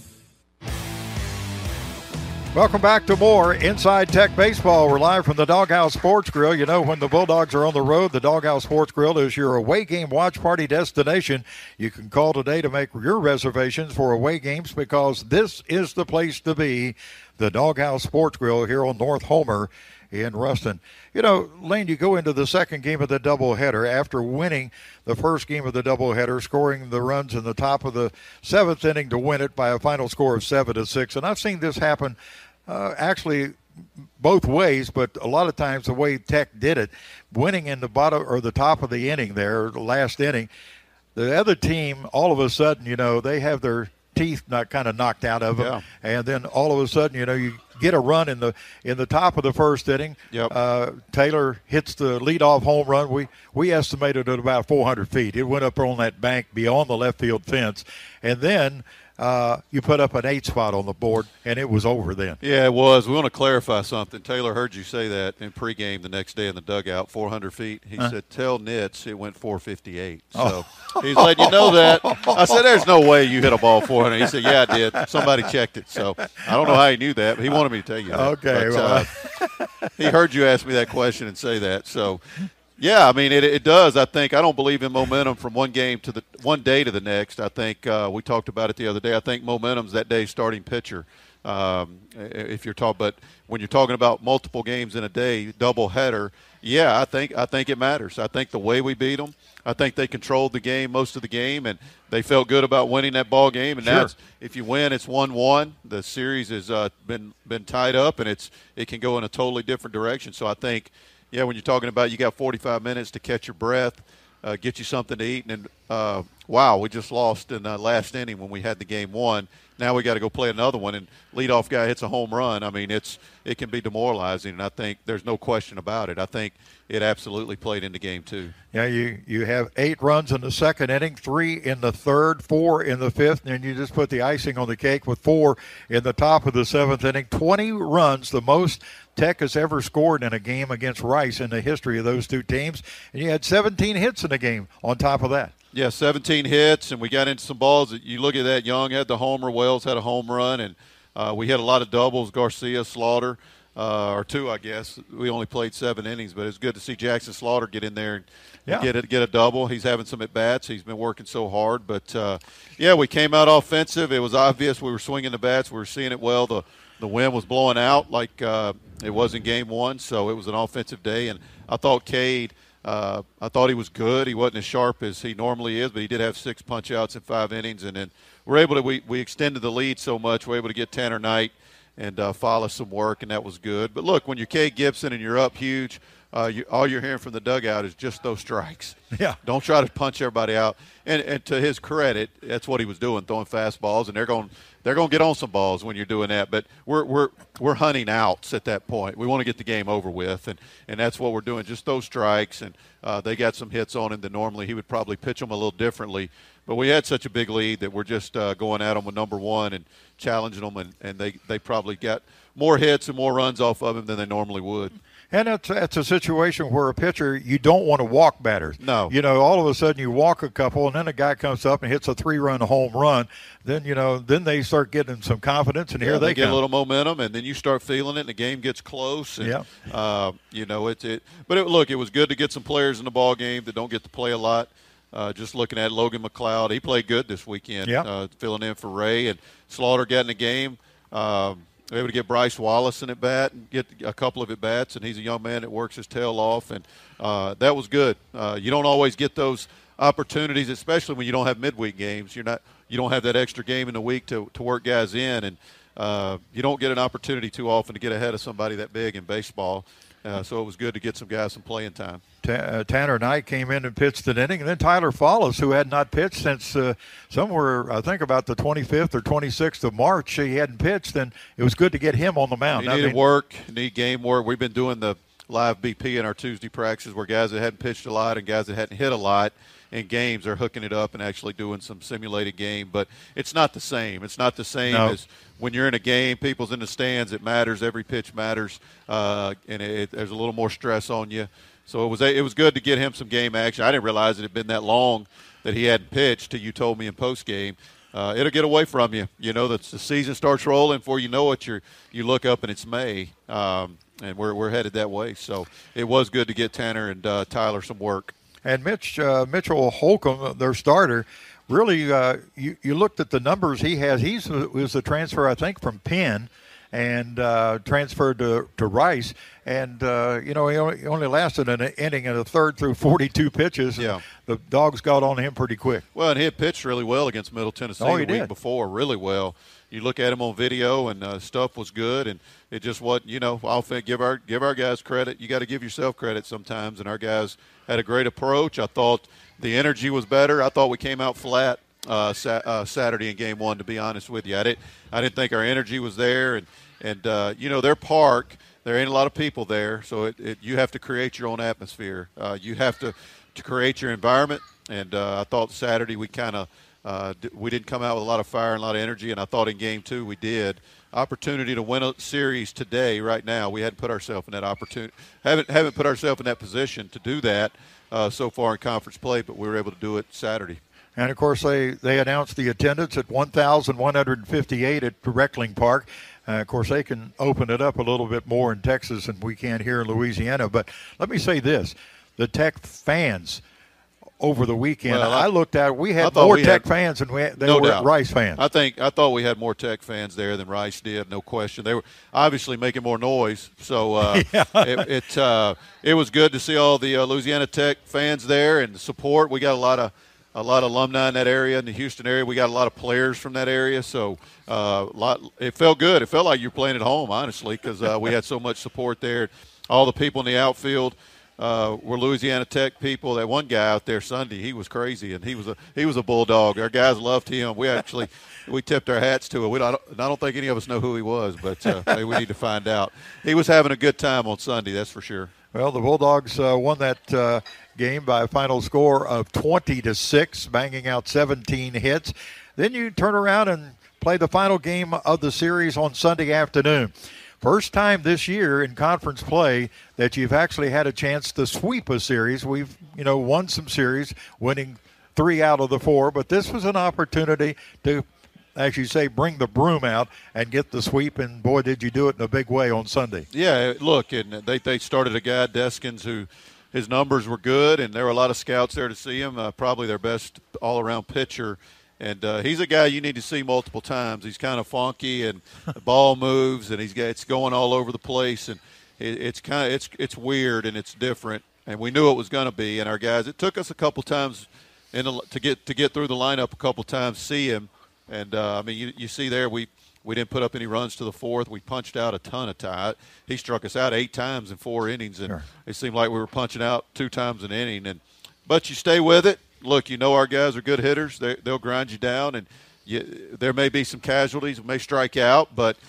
Welcome back to more Inside Tech Baseball. We're live from the Doghouse Sports Grill. You know, when the Bulldogs are on the road, the Doghouse Sports Grill is your away game watch party destination. You can call today to make your reservations for away games because this is the place to be, the Doghouse Sports Grill here on North Homer in Ruston. You know, Lane, you go into the second game of the doubleheader after winning the first game of the doubleheader, scoring the runs in the top of the seventh inning to win it by a final score of seven to six. And I've seen this happen uh, actually both ways, but a lot of times the way Tech did it, winning in the bottom or the top of the inning there, the last inning, the other team, all of a sudden, you know, they have their teeth not kind of knocked out of them, yeah. And then all of a sudden, you know, you get a run in the in the top of the first inning. Yep. Uh, Taylor hits the leadoff home run. We we estimated it about four hundred feet. It went up on that bank beyond the left field fence, and then uh, you put up an eight spot on the board, and it was over then. Yeah, it was. We want to clarify something. Taylor heard you say that in pregame the next day in the dugout, four hundred feet. He huh? said, tell Nitz it went four fifty-eight. So oh. he's letting you know that. I said, there's no way you hit a ball four hundred. He said, yeah, I did. Somebody checked it. So I don't know how he knew that, but he wanted me to tell you that. Okay. But, well. uh, he heard you ask me that question and say that. So, yeah, I mean, it, it does. I think I don't believe in momentum from one game to the one day to the next. I think uh, we talked about it the other day. I think momentum's that day starting pitcher. Um, if you're talking, but when you're talking about multiple games in a day, double header, yeah, I think I think it matters. I think the way we beat them, I think they controlled the game most of the game, and they felt good about winning that ball game. And sure. That's if you win, it's one one. The series has uh, been been tied up, and it's it can go in a totally different direction. So I think. Yeah, when you're talking about you got forty-five minutes to catch your breath, uh, get you something to eat, and uh, wow, we just lost in the last inning when we had the game won. Now we got to go play another one, and leadoff guy hits a home run. I mean, it's it can be demoralizing, and I think there's no question about it. I think it absolutely played into game two. Yeah, you, you have eight runs in the second inning, three in the third, four in the fifth, and then you just put the icing on the cake with four in the top of the seventh inning. twenty runs, the most Tech has ever scored in a game against Rice in the history of those two teams, and you had seventeen hits in the game on top of that. Yeah, seventeen hits, and we got into some balls. You look at that, Young had the homer, Wells had a home run, and uh, we had a lot of doubles, Garcia, Slaughter, uh, or two, I guess. We only played seven innings, but it's good to see Jackson Slaughter get in there and yeah. get it, get a double. He's having some at-bats. He's been working so hard. But, uh, yeah, we came out offensive. It was obvious we were swinging the bats. We were seeing it well. The The wind was blowing out like uh, it was in game one, so it was an offensive day. And I thought Cade, uh, I thought he was good. He wasn't as sharp as he normally is, but he did have six punch-outs in five innings. And then we're able to we, – we extended the lead so much. We're able to get Tanner Knight and uh, follow some work, and that was good. But, look, when you're Cade Gibson and you're up huge, uh, you, all you're hearing from the dugout is just those strikes. Yeah. Don't try to punch everybody out. And, and to his credit, that's what he was doing, throwing fastballs, and they're going – They're going to get on some balls when you're doing that, but we're we're we're hunting outs at that point. We want to get the game over with, and, and that's what we're doing, just those strikes. And uh, they got some hits on him that normally he would probably pitch them a little differently. But we had such a big lead that we're just uh, going at them with number one and challenging them, and, and they, they probably got more hits and more runs off of him than they normally would. And it's, it's a situation where a pitcher, you don't want to walk batters. No. You know, all of a sudden you walk a couple, and then a guy comes up and hits a three-run home run. Then, you know, then they start getting some confidence, and yeah, here they, they get come. a little momentum, and then you start feeling it, and the game gets close. And, yeah. uh, you know, it's it. But, it, look, it was good to get some players in the ball game that don't get to play a lot. Uh, just looking at Logan McLeod, he played good this weekend, yeah. uh, filling in for Ray. And Slaughter got in the game. Um, able to get Bryce Wallace in at bat and get a couple of at bats, and he's a young man that works his tail off, and uh, that was good. Uh, you don't always get those opportunities, especially when you don't have midweek games. You're not, you don't have that extra game in the week to, to work guys in, and uh, you don't get an opportunity too often to get ahead of somebody that big in baseball. Uh, so it was good to get some guys some playing time. Uh, Tanner Knight came in and pitched an inning, and then Tyler Follis, who had not pitched since uh, somewhere, I think about the twenty-fifth or twenty-sixth of March, he hadn't pitched, and it was good to get him on the mound. He I needed mean, work, need game work. We've been doing the live B P in our Tuesday practices where guys that hadn't pitched a lot and guys that hadn't hit a lot in games are hooking it up and actually doing some simulated game. But it's not the same. It's not the same no. as when you're in a game, people's in the stands, it matters. Every pitch matters, uh, and it, it, there's a little more stress on you. So it was a, it was good to get him some game action. I didn't realize it had been that long that he hadn't pitched till you told me in post game. Uh, it'll get away from you. You know that the season starts rolling. Before you know it, you you look up and it's May, um, and we're we're headed that way. So it was good to get Tanner and uh, Tyler some work. And Mitch uh, Mitchell Holcomb, their starter, really uh, you you looked at the numbers he has. He's was a transfer, I think, from Penn, and uh, transferred to, to Rice. And, uh, you know, he only, he only lasted an inning and a third through forty-two pitches. Yeah. The Dogs got on him pretty quick. Well, and he had pitched really well against Middle Tennessee oh, the did. week before, really well. You look at him on video, and uh, stuff was good, and it just wasn't, you know, I'll think, give our give our guys credit. You got to give yourself credit sometimes, and our guys had a great approach. I thought the energy was better. I thought we came out flat uh, sa- uh, Saturday in game one, to be honest with you. I didn't, I didn't think our energy was there, and, and uh, you know, their park, there ain't a lot of people there, so it, it, you have to create your own atmosphere. Uh, you have to, to create your environment, and uh, I thought Saturday we kind of uh, – we didn't come out with a lot of fire and a lot of energy, and I thought in game two we did. Opportunity to win a series today, right now, we hadn't put ourselves in that opportunity – haven't haven't put ourselves in that position to do that uh, so far in conference play, but we were able to do it Saturday. And, of course, they, they announced the attendance at one thousand one hundred fifty-eight at Reckling Park. Uh, of course, they can open it up a little bit more in Texas than we can here in Louisiana. But let me say this. The Tech fans over the weekend, well, I, I looked at, we had more we Tech had, fans than we had, they no were doubt. Rice fans. I think I thought we had more Tech fans there than Rice did, no question. They were obviously making more noise, so uh, yeah. it it, uh, it was good to see all the uh, Louisiana Tech fans there and the support. We got a lot of a lot of alumni in that area, in the Houston area. We got a lot of players from that area, so uh, lot, it felt good. It felt like you were playing at home, honestly, because uh, we had so much support there. All the people in the outfield uh, were Louisiana Tech people. That one guy out there Sunday, he was crazy, and he was a he was a bulldog. Our guys loved him. We actually we tipped our hats to him. We don't, I don't think any of us know who he was, but uh, maybe we need to find out. He was having a good time on Sunday, that's for sure. Well, the Bulldogs uh, won that uh, game by a final score of twenty to six, banging out seventeen hits. Then you turn around and play the final game of the series on Sunday afternoon. First time this year in conference play that you've actually had a chance to sweep a series. We've, you know, won some series, winning three out of the four, but this was an opportunity to, as you say, bring the broom out and get the sweep, and boy, did you do it in a big way on Sunday. Yeah, look, and they they started a guy, Deskins, who his numbers were good, and there were a lot of scouts there to see him, uh, probably their best all-around pitcher. And uh, he's a guy you need to see multiple times. He's kind of funky, and the ball moves, and he's got, it's going all over the place, and it, it's kind of it's it's weird and it's different. And we knew it was going to be. And our guys, it took us a couple times in the, to get to get through the lineup a couple times, see him. And uh, I mean, you, you see there we we didn't put up any runs to the fourth. We punched out a ton of time. He struck us out eight times in four innings, and sure. It seemed like we were punching out two times an inning. And but you stay with it. Look, you know our guys are good hitters. They, they'll grind you down, and you, there may be some casualties, may strike out, but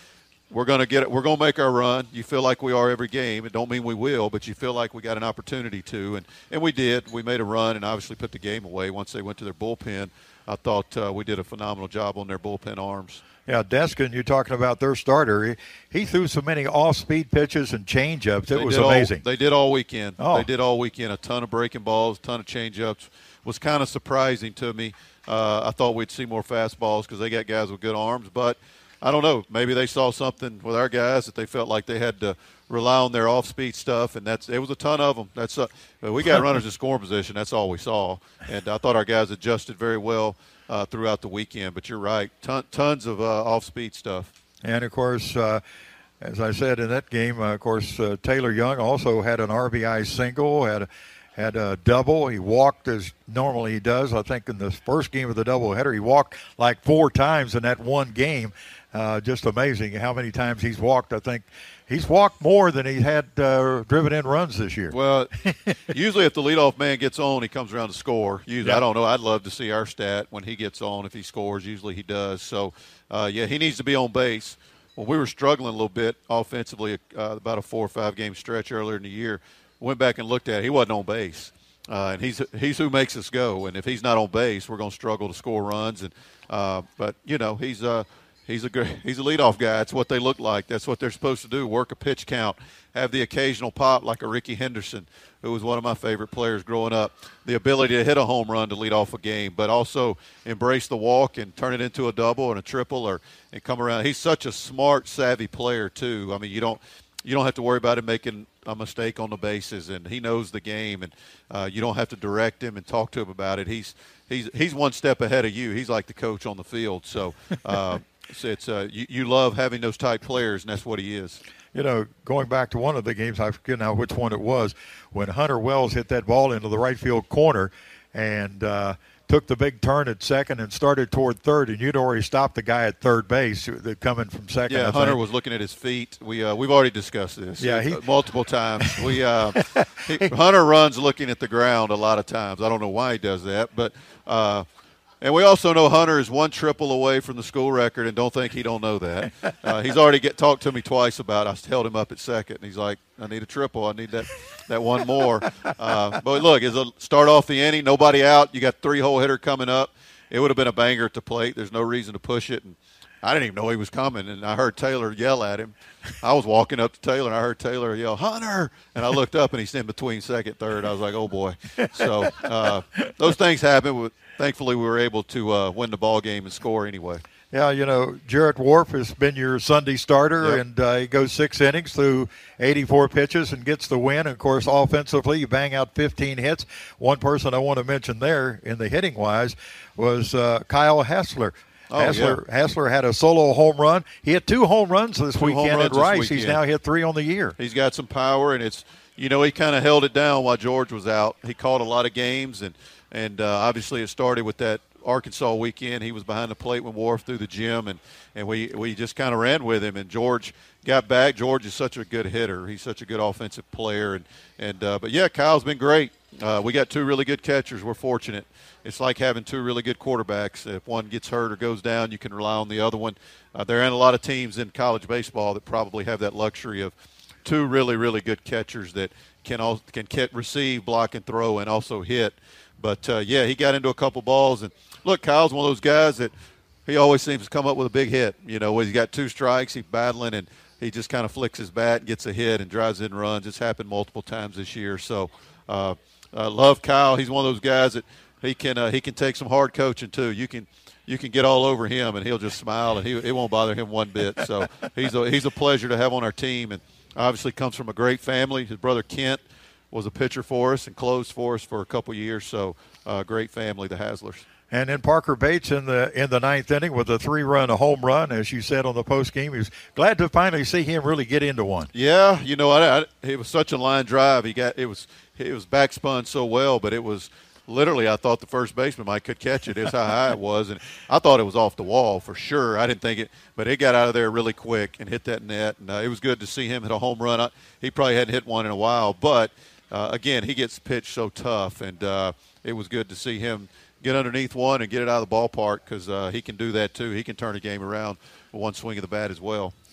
we're going to get it. We're going to make our run. You feel like we are every game. It don't mean we will, but you feel like we got an opportunity to, and and we did. We made a run and obviously put the game away once they went to their bullpen. I thought uh, we did a phenomenal job on their bullpen arms. Yeah, Deskin, you're talking about their starter. He, he threw so many off-speed pitches and change-ups. It they was amazing. All, they did all weekend. Oh. They did all weekend. A ton of breaking balls, a ton of change-ups. Was kind of surprising to me. Uh, I thought we'd see more fastballs because they got guys with good arms, but I don't know. Maybe they saw something with our guys that they felt like they had to rely on their off-speed stuff, and that's it was a ton of them. That's uh, we got runners in scoring position. That's all we saw, and I thought our guys adjusted very well uh, throughout the weekend. But you're right, ton, tons of uh, off-speed stuff. And of course, uh, as I said in that game, uh, of course uh, Taylor Young also had an R B I single, had a, had a double. He walked as normally he does. I think in the first game of the doubleheader, he walked like four times in that one game. Uh, just amazing how many times he's walked. I think he's walked more than he had uh, driven in runs this year. Well, usually if the leadoff man gets on, he comes around to score. Usually, yeah. I don't know. I'd love to see our stat when he gets on if he scores. Usually he does. So, uh, yeah, he needs to be on base. When we were struggling a little bit offensively, uh, about a four or five game stretch earlier in the year, went back and looked at it. He wasn't on base. Uh, and he's he's who makes us go. And if he's not on base, we're going to struggle to score runs. And uh, But, you know, he's uh, – He's a great, he's a leadoff guy. That's what they look like. That's what they're supposed to do, work a pitch count, have the occasional pop like a Ricky Henderson, who was one of my favorite players growing up, the ability to hit a home run to lead off a game, but also embrace the walk and turn it into a double and a triple or and come around. He's such a smart, savvy player, too. I mean, you don't you don't have to worry about him making a mistake on the bases, and he knows the game, and uh, you don't have to direct him and talk to him about it. He's he's he's one step ahead of you. He's like the coach on the field. So uh, it's, it's uh, you, you love having those type players, and that's what he is. You know, going back to one of the games, I forget now which one it was, when Hunter Wells hit that ball into the right field corner and uh, took the big turn at second and started toward third, and you'd already stopped the guy at third base coming from second. Yeah, I Hunter think. was looking at his feet. We, uh, we've already discussed this yeah, he, uh, multiple times. We uh, he, Hunter runs looking at the ground a lot of times. I don't know why he does that, but uh, – and we also know Hunter is one triple away from the school record, and don't think he don't know that. Uh, he's already get talked to me twice about it. I held him up at second, and he's like, I need a triple. I need that that one more. Uh, but, look, as a start off the inning, nobody out. You got three-hole hitter coming up. It would have been a banger at the plate. There's no reason to push it. And I didn't even know he was coming, and I heard Taylor yell at him. I was walking up to Taylor, and I heard Taylor yell, Hunter! And I looked up, and he's in between second and third. I was like, oh, boy. So uh, those things happen with – thankfully, we were able to uh, win the ball game and score anyway. Yeah, you know, Jarrett Wharf has been your Sunday starter, yep. and uh, he goes six innings through eighty-four pitches and gets the win. And, of course, offensively, you bang out fifteen hits. One person I want to mention there in the hitting-wise was uh, Kyle Hassler. Oh, Hassler, yeah. Hassler had a solo home run. He had two home runs this two weekend runs at Rice. Weekend. He's now hit three on the year. He's got some power, and it's, you know, he kind of held it down while George was out. He caught a lot of games, and, and uh, obviously it started with that Arkansas weekend. He was behind the plate when Wharf threw the gym, and, and we, we just kind of ran with him. And George got back. George is such a good hitter. He's such a good offensive player. And, and uh, But, yeah, Kyle's been great. Uh, we got two really good catchers. We're fortunate. It's like having two really good quarterbacks. If one gets hurt or goes down, you can rely on the other one. Uh, there aren't a lot of teams in college baseball that probably have that luxury of two really, really good catchers that can all, can get, receive, block, and throw, and also hit. But, uh, yeah, he got into a couple balls. And, look, Kyle's one of those guys that he always seems to come up with a big hit. You know, when he's got two strikes, he's battling, and he just kind of flicks his bat and gets a hit and drives in runs. It's happened multiple times this year. So, uh, uh, love Kyle. He's one of those guys that he can uh, he can take some hard coaching, too. You can you can get all over him, and he'll just smile, and he it won't bother him one bit. So he's a, he's a pleasure to have on our team, and obviously comes from a great family. His brother Kent was a pitcher for us and closed for us for a couple years. So uh, great family, the Haslers. And then Parker Bates in the in the ninth inning with a three-run a home run, as you said on the post game. He was glad to finally see him really get into one. Yeah, you know, I, I, it was such a line drive. He got it was it was backspun so well, but it was literally I thought the first baseman might could catch it. Is how high it was, and I thought it was off the wall for sure. I didn't think it, but it got out of there really quick and hit that net. And uh, it was good to see him hit a home run. I, he probably hadn't hit one in a while, but uh, again, he gets pitched so tough, and uh, it was good to see him get underneath one and get it out of the ballpark because uh, he can do that too. He can turn a game around with one swing of the bat as well.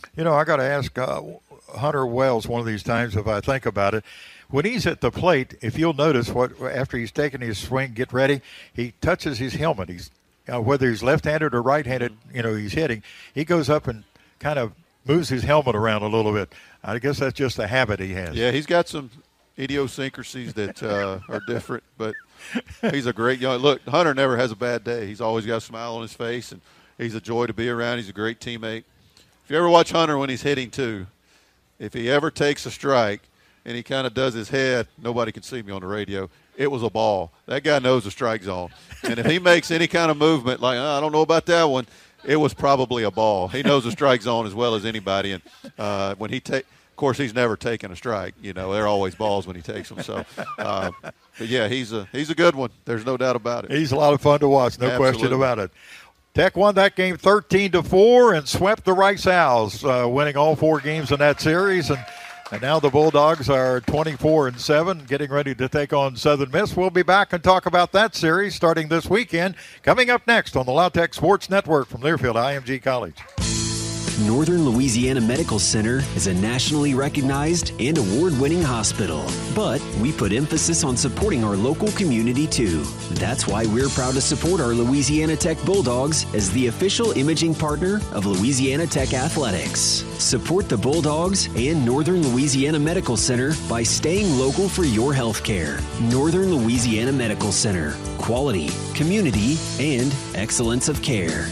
You know, I got to ask uh, Hunter Wells one of these times if I think about it. When he's at the plate, if you'll notice, what after he's taken his swing, get ready, he touches his helmet. He's uh, whether he's left-handed or right-handed, you know, he's hitting. He goes up and kind of moves his helmet around a little bit. I guess that's just a habit he has. Yeah, he's got some idiosyncrasies that uh, are different, but he's a great young. Look, Hunter never has a bad day. He's always got a smile on his face, and he's a joy to be around. He's a great teammate. If you ever watch Hunter when he's hitting too, if he ever takes a strike and he kind of does his head, nobody can see me on the radio, it was a ball. That guy knows the strike zone. And if he makes any kind of movement like, oh, I don't know about that one, it was probably a ball. He knows the strike zone as well as anybody. And uh, when he take, of course, he's never taken a strike. You know, they're always balls when he takes them. So, uh, but yeah, he's a he's a good one. There's no doubt about it. He's a lot of fun to watch. No Absolutely. question about it. Tech won that game thirteen to four and swept the Rice Owls, uh, winning all four games in that series. And, and now the Bulldogs are twenty-four and seven, getting ready to take on Southern Miss. We'll be back and talk about that series starting this weekend. Coming up next on the La Tech Sports Network from Learfield I M G College. Northern Louisiana Medical Center is a nationally recognized and award-winning hospital, but we put emphasis on supporting our local community too. That's why we're proud to support our Louisiana Tech Bulldogs as the official imaging partner of Louisiana Tech Athletics. Support the Bulldogs and Northern Louisiana Medical Center by staying local for your health care. Northern Louisiana Medical Center. Quality, community, and excellence of care.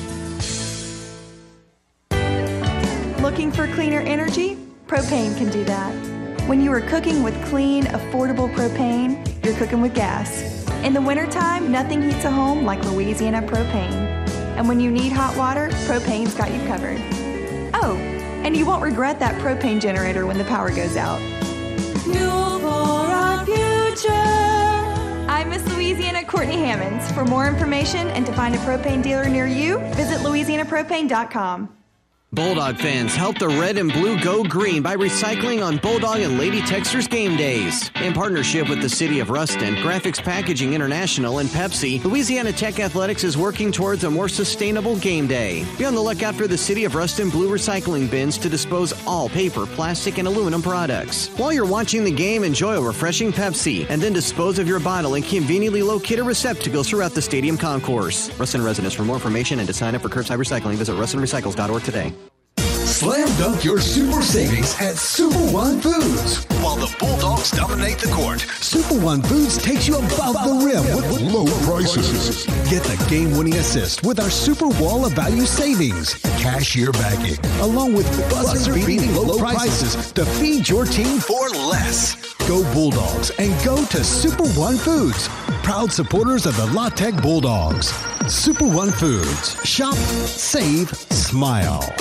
Looking for cleaner energy? Propane can do that. When you are cooking with clean, affordable propane, you're cooking with gas. In the wintertime, nothing heats a home like Louisiana propane. And when you need hot water, propane's got you covered. Oh, and you won't regret that propane generator when the power goes out. Fuel for our future. I'm Miss Louisiana Courtney Hammonds. For more information and to find a propane dealer near you, visit louisiana propane dot com. Bulldog fans, help the red and blue go green by recycling on Bulldog and Lady Texters game days. In partnership with the City of Ruston, Graphics Packaging International, and Pepsi, Louisiana Tech Athletics is working towards a more sustainable game day. Be on the lookout for the City of Ruston blue recycling bins to dispose all paper, plastic, and aluminum products. While you're watching the game, enjoy a refreshing Pepsi, and then dispose of your bottle in conveniently located receptacles throughout the stadium concourse. Ruston residents, for more information and to sign up for curbside recycling, visit ruston recycles dot org today. Slam dunk your super savings at Super One Foods. While the Bulldogs dominate the court, Super One Foods takes you above the rim with low prices. Get the game-winning assist with our Super Wall of Value savings, cashier backing, along with buzzer-beating low prices to feed your team for less. Go Bulldogs and go to Super One Foods, proud supporters of the La Tech Bulldogs. Super One Foods. Shop, save, smile.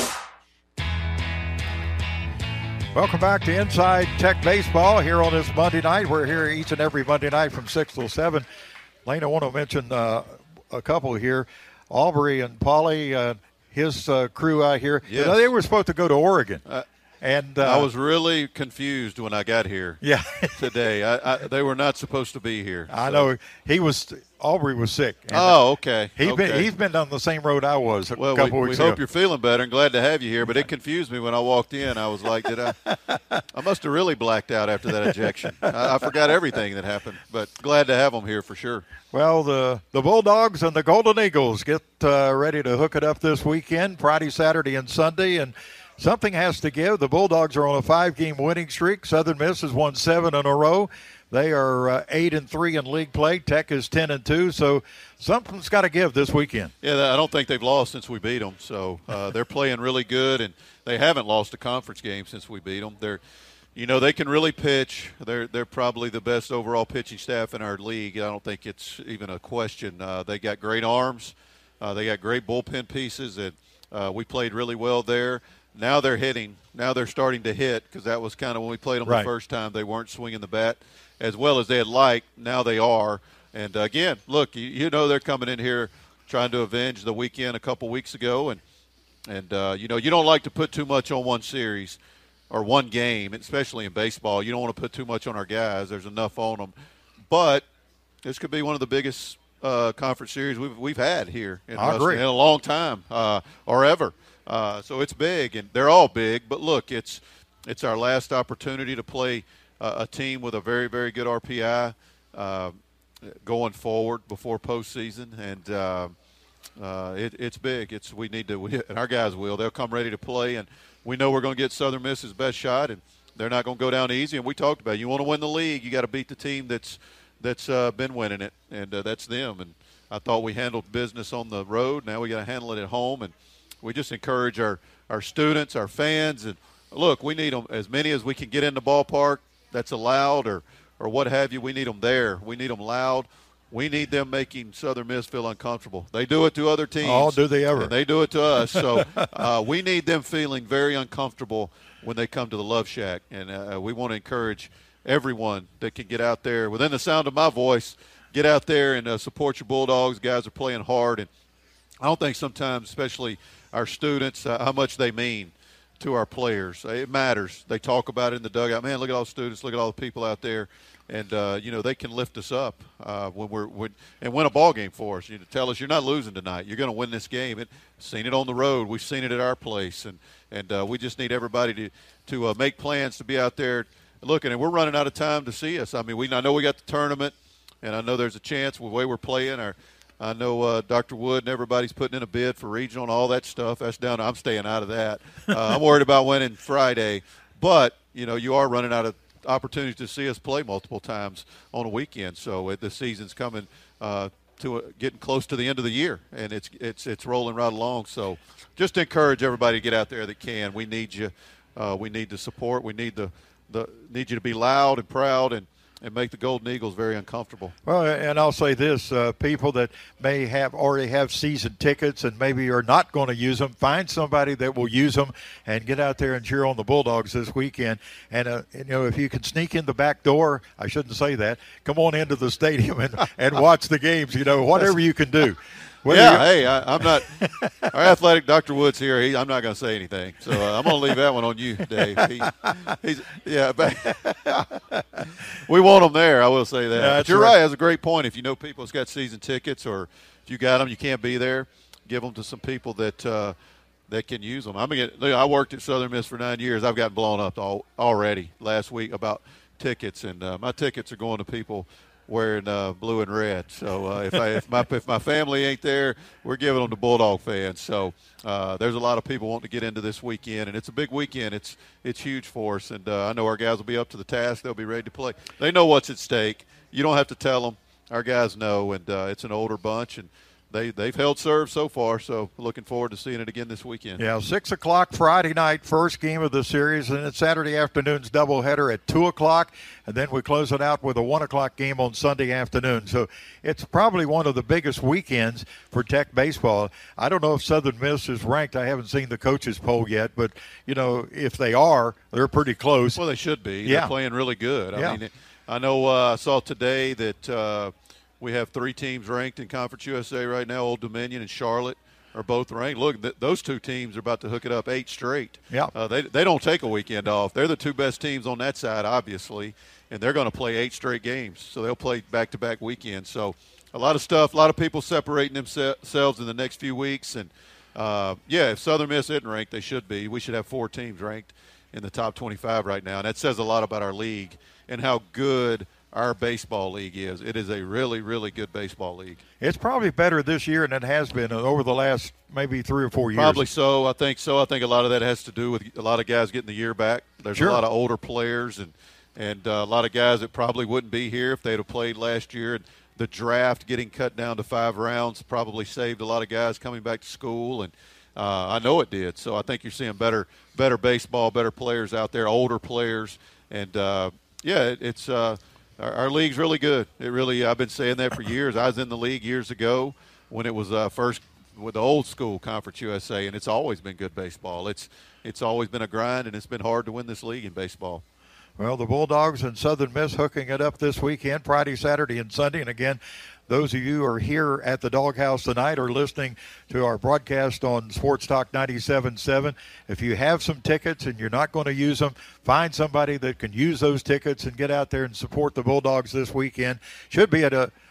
Welcome back to Inside Tech Baseball here on this Monday night. We're here each and every Monday night from six till seven. Lane, I want to mention uh, a couple here. Aubrey and Paulie, uh, his uh, crew out here. Yes. You know, they were supposed to go to Oregon. Uh, and uh, I was really confused when I got here yeah. today. I, I, they were not supposed to be here. I so. know. He was – Aubrey was sick. Oh, okay. He's okay. been he's been on the same road I was a well, couple we, weeks we ago. hope you're feeling better and glad to have you here, but it confused me when I walked in. I was like, did I I must have really blacked out after that ejection. I, I forgot everything that happened, but glad to have them here for sure. Well, the, the Bulldogs and the Golden Eagles get uh, ready to hook it up this weekend, Friday, Saturday, and Sunday, and something has to give. The Bulldogs are on a five-game winning streak. Southern Miss has won seven in a row. They are uh, eight and three in league play. Tech is ten and two. So something's got to give this weekend. Yeah, I don't think they've lost since we beat them. So uh, they're playing really good, and they haven't lost a conference game since we beat them. They're, you know, they can really pitch. They're they're probably the best overall pitching staff in our league. I don't think it's even a question. Uh, they got great arms. Uh, they got great bullpen pieces, and uh, we played really well there. Now they're hitting. Now they're starting to hit because that was kind of when we played them right. the first time. They weren't swinging the bat as well as they had liked. Now they are. And, uh, again, look, you, you know they're coming in here trying to avenge the weekend a couple weeks ago. And, and uh, you know, you don't like to put too much on one series or one game, especially in baseball. You don't want to put too much on our guys. There's enough on them. But this could be one of the biggest uh, conference series we've we've had here in, I Ruston agree. in a long time uh, or ever. Uh, so it's big, and they're all big. But look, it's it's our last opportunity to play uh, a team with a very, very good R P I uh, going forward before postseason, and uh, uh, it, it's big. It's we need to, we, and our guys will. They'll come ready to play, and we know we're going to get Southern Miss's best shot, and they're not going to go down easy. And we talked about it. You want to win the league, you got to beat the team that's that's uh, been winning it, and uh, that's them. And I thought we handled business on the road. Now we got to handle it at home, and we just encourage our, our students, our fans, and look, we need them as many as we can get in the ballpark that's allowed or, or what have you. We need them there. We need them loud. We need them making Southern Miss feel uncomfortable. They do it to other teams. Oh, do they ever? And they do it to us. So uh, we need them feeling very uncomfortable when they come to the Love Shack. And uh, we want to encourage everyone that can get out there within the sound of my voice, get out there and uh, support your Bulldogs. Guys are playing hard. And I don't think sometimes, especially our students, uh, how much they mean to our players. It matters. They talk about it in the dugout. Man, look at all the students. Look at all the people out there. And, uh, you know, they can lift us up uh, when we're when, and win a ball game for us. You know, tell us you're not losing tonight. You're going to win this game. It, seen it on the road. We've seen it at our place. And, and uh, we just need everybody to, to uh, make plans to be out there looking. And we're running out of time to see us. I mean, we I know we got the tournament, and I know there's a chance with the way we're playing. Our, I know uh, Doctor Wood and everybody's putting in a bid for regional and all that stuff. That's down. I'm staying out of that. Uh, I'm worried about winning Friday. But, you know, you are running out of opportunities to see us play multiple times on a weekend. So uh, the season's coming uh, to uh, getting close to the end of the year, and it's it's it's rolling right along. So just encourage everybody to get out there that can. We need you. Uh, we need the support. We need the, the need you to be loud and proud and, and make the Golden Eagles very uncomfortable. Well, and I'll say this, uh, people that may have already have season tickets and maybe are not going to use them, find somebody that will use them and get out there and cheer on the Bulldogs this weekend. And, uh, you know, if you can sneak in the back door, I shouldn't say that, come on into the stadium and, and watch the games, you know, whatever you can do. Whether yeah, hey, I, I'm not – our athletic Doctor Wood's here. He, I'm not going to say anything. So uh, I'm going to leave that one on you, Dave. He, he's Yeah, but we want them there, I will say that. Yeah, but you're right. right. That's a great point. If you know people that's got season tickets or if you got them, you can't be there, give them to some people that uh, that can use them. I mean, I worked at Southern Miss for nine years. I've gotten blown up all, already last week about tickets, and uh, my tickets are going to people – wearing uh, blue and red. So uh, if I, if my if my family ain't there, we're giving them to Bulldog fans. So uh, there's a lot of people wanting to get into this weekend, and it's a big weekend. It's it's huge for us, and uh, I know our guys will be up to the task. They'll be ready to play. They know what's at stake. You don't have to tell them. Our guys know, and uh, it's an older bunch, and they they've held serve so far. So looking forward to seeing it again this weekend. Yeah, six o'clock Friday night, first game of the series, and then Saturday afternoon's doubleheader at two o'clock, and then we close it out with a one o'clock game on Sunday afternoon. So it's probably one of the biggest weekends for Tech baseball. I don't know if Southern Miss is ranked. I haven't seen the coaches poll yet, but, you know, if they are, they're pretty close. Well, they should be. Yeah. They're playing really good. I Yeah. mean, I know uh, I saw today that uh, we have three teams ranked in Conference U S A right now. Old Dominion and Charlotte are both ranked. Look, th- those two teams are about to hook it up eight straight. Yeah. Uh, they they don't take a weekend off. They're the two best teams on that side, obviously, and they're going to play eight straight games. So they'll play back-to-back weekends. So a lot of stuff, a lot of people separating themselves in the next few weeks. And, uh, yeah, if Southern Miss isn't ranked, they should be. We should have four teams ranked in the top twenty-five right now, and that says a lot about our league and how good – our baseball league is. It is a really, really good baseball league. It's probably better this year than it has been over the last maybe three or four years. Probably so. I think so. I think a lot of that has to do with a lot of guys getting the year back. There's Sure. a lot of older players and and uh, a lot of guys that probably wouldn't be here if they'd have played last year. And the draft getting cut down to five rounds probably saved a lot of guys coming back to school, and uh, I know it did. So I think you're seeing better, better baseball, better players out there, older players, and uh, yeah, it, it's. Uh, Our, our league's really good. It really. I've been saying that for years. I was in the league years ago when it was uh, first with the old school Conference U S A, and it's always been good baseball. It's it's always been a grind, and it's been hard to win this league in baseball. Well, the Bulldogs and Southern Miss hooking it up this weekend, Friday, Saturday, and Sunday. And again, those of you who are here at the Doghouse tonight or listening to our broadcast on Sports Talk ninety-seven point seven, if you have some tickets and you're not going to use them, find somebody that can use those tickets and get out there and support the Bulldogs this weekend. Should be at a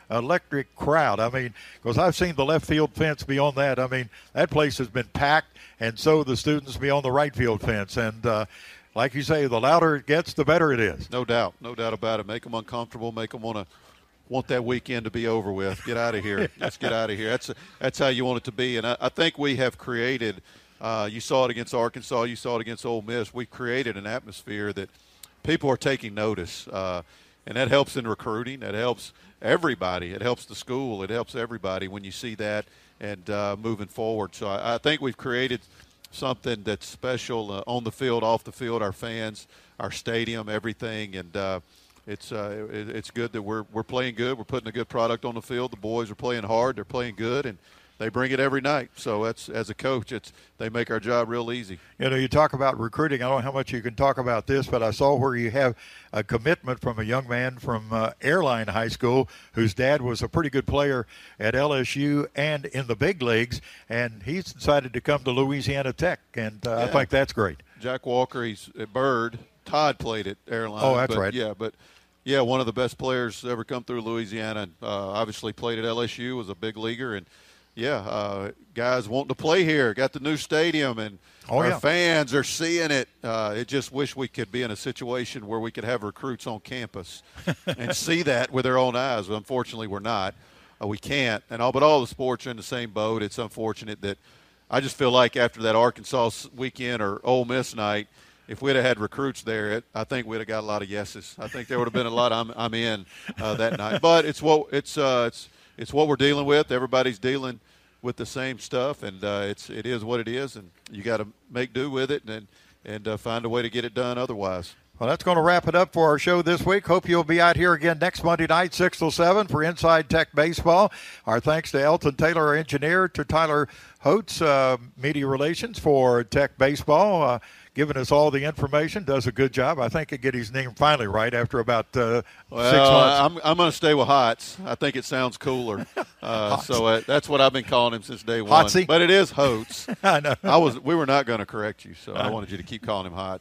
electric crowd. I mean, because I've seen the left field fence beyond that. I mean, that place has been packed, and so the students beyond the right field fence. And uh, like you say, the louder it gets, the better it is. No doubt. No doubt about it. Make them uncomfortable. Make them want to want that weekend to be over with. Get out of here. Let's get out of here. That's that's how you want it to be. And I, I think we have created, uh, you saw it against Arkansas, you saw it against Ole Miss. We've created an atmosphere that people are taking notice. Uh, and that helps in recruiting. That helps everybody. It helps the school. It helps everybody when you see that and uh, moving forward. So I, I think we've created something that's special uh, on the field, off the field, our fans, our stadium, everything. And uh, it's uh, it, it's good that we're we're playing good. We're putting a good product on the field. The boys are playing hard. They're playing good, and they bring it every night. So that's, as a coach, it's they make our job real easy. You know, you talk about recruiting. I don't know how much you can talk about this, but I saw where you have a commitment from a young man from uh, Airline High School whose dad was a pretty good player at L S U and in the big leagues, and he's decided to come to Louisiana Tech, and uh, yeah. I think that's great. Jack Walker, he's at Bird. Todd played at Airline. Oh, that's but, right. Yeah, but, yeah, one of the best players ever come through Louisiana. And, uh, obviously played at L S U, was a big leaguer, and yeah, uh, guys wanting to play here. Got the new stadium, and oh, our yeah. fans are seeing it. Uh, it just wish we could be in a situation where we could have recruits on campus and see that with their own eyes. But unfortunately, we're not. Uh, we can't. And all, but all the sports are in the same boat. It's unfortunate that I just feel like after that Arkansas weekend or Ole Miss night, if we'd have had recruits there, it, I think we'd have got a lot of yeses. I think there would have been a lot of I'm, I'm in uh, that night. But it's what it's uh, it's it's what we're dealing with. Everybody's dealing with the same stuff, and uh, it's it is what it is, and you got to make do with it and and uh, find a way to get it done otherwise. Well, that's going to wrap it up for our show this week. Hope you'll be out here again next Monday night, six till seven, for Inside Tech Baseball. Our thanks to Elton Taylor, our engineer, to Tyler Holtz, uh, Media Relations for Tech Baseball, uh, giving us all the information. Does a good job. I think he get his name finally right after about uh, well, six months. I'm, I'm going to stay with Hots. I think it sounds cooler. Uh, so uh, that's what I've been calling him since day one. Hotsy? But it is Holtz. I know. I was. We were not going to correct you, so I wanted you to keep calling him Hots.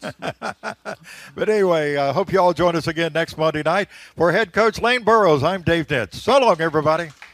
But anyway, I uh, hope you all join us again next Monday night. For head coach Lane Burroughs, I'm Dave Nitz. So long, everybody.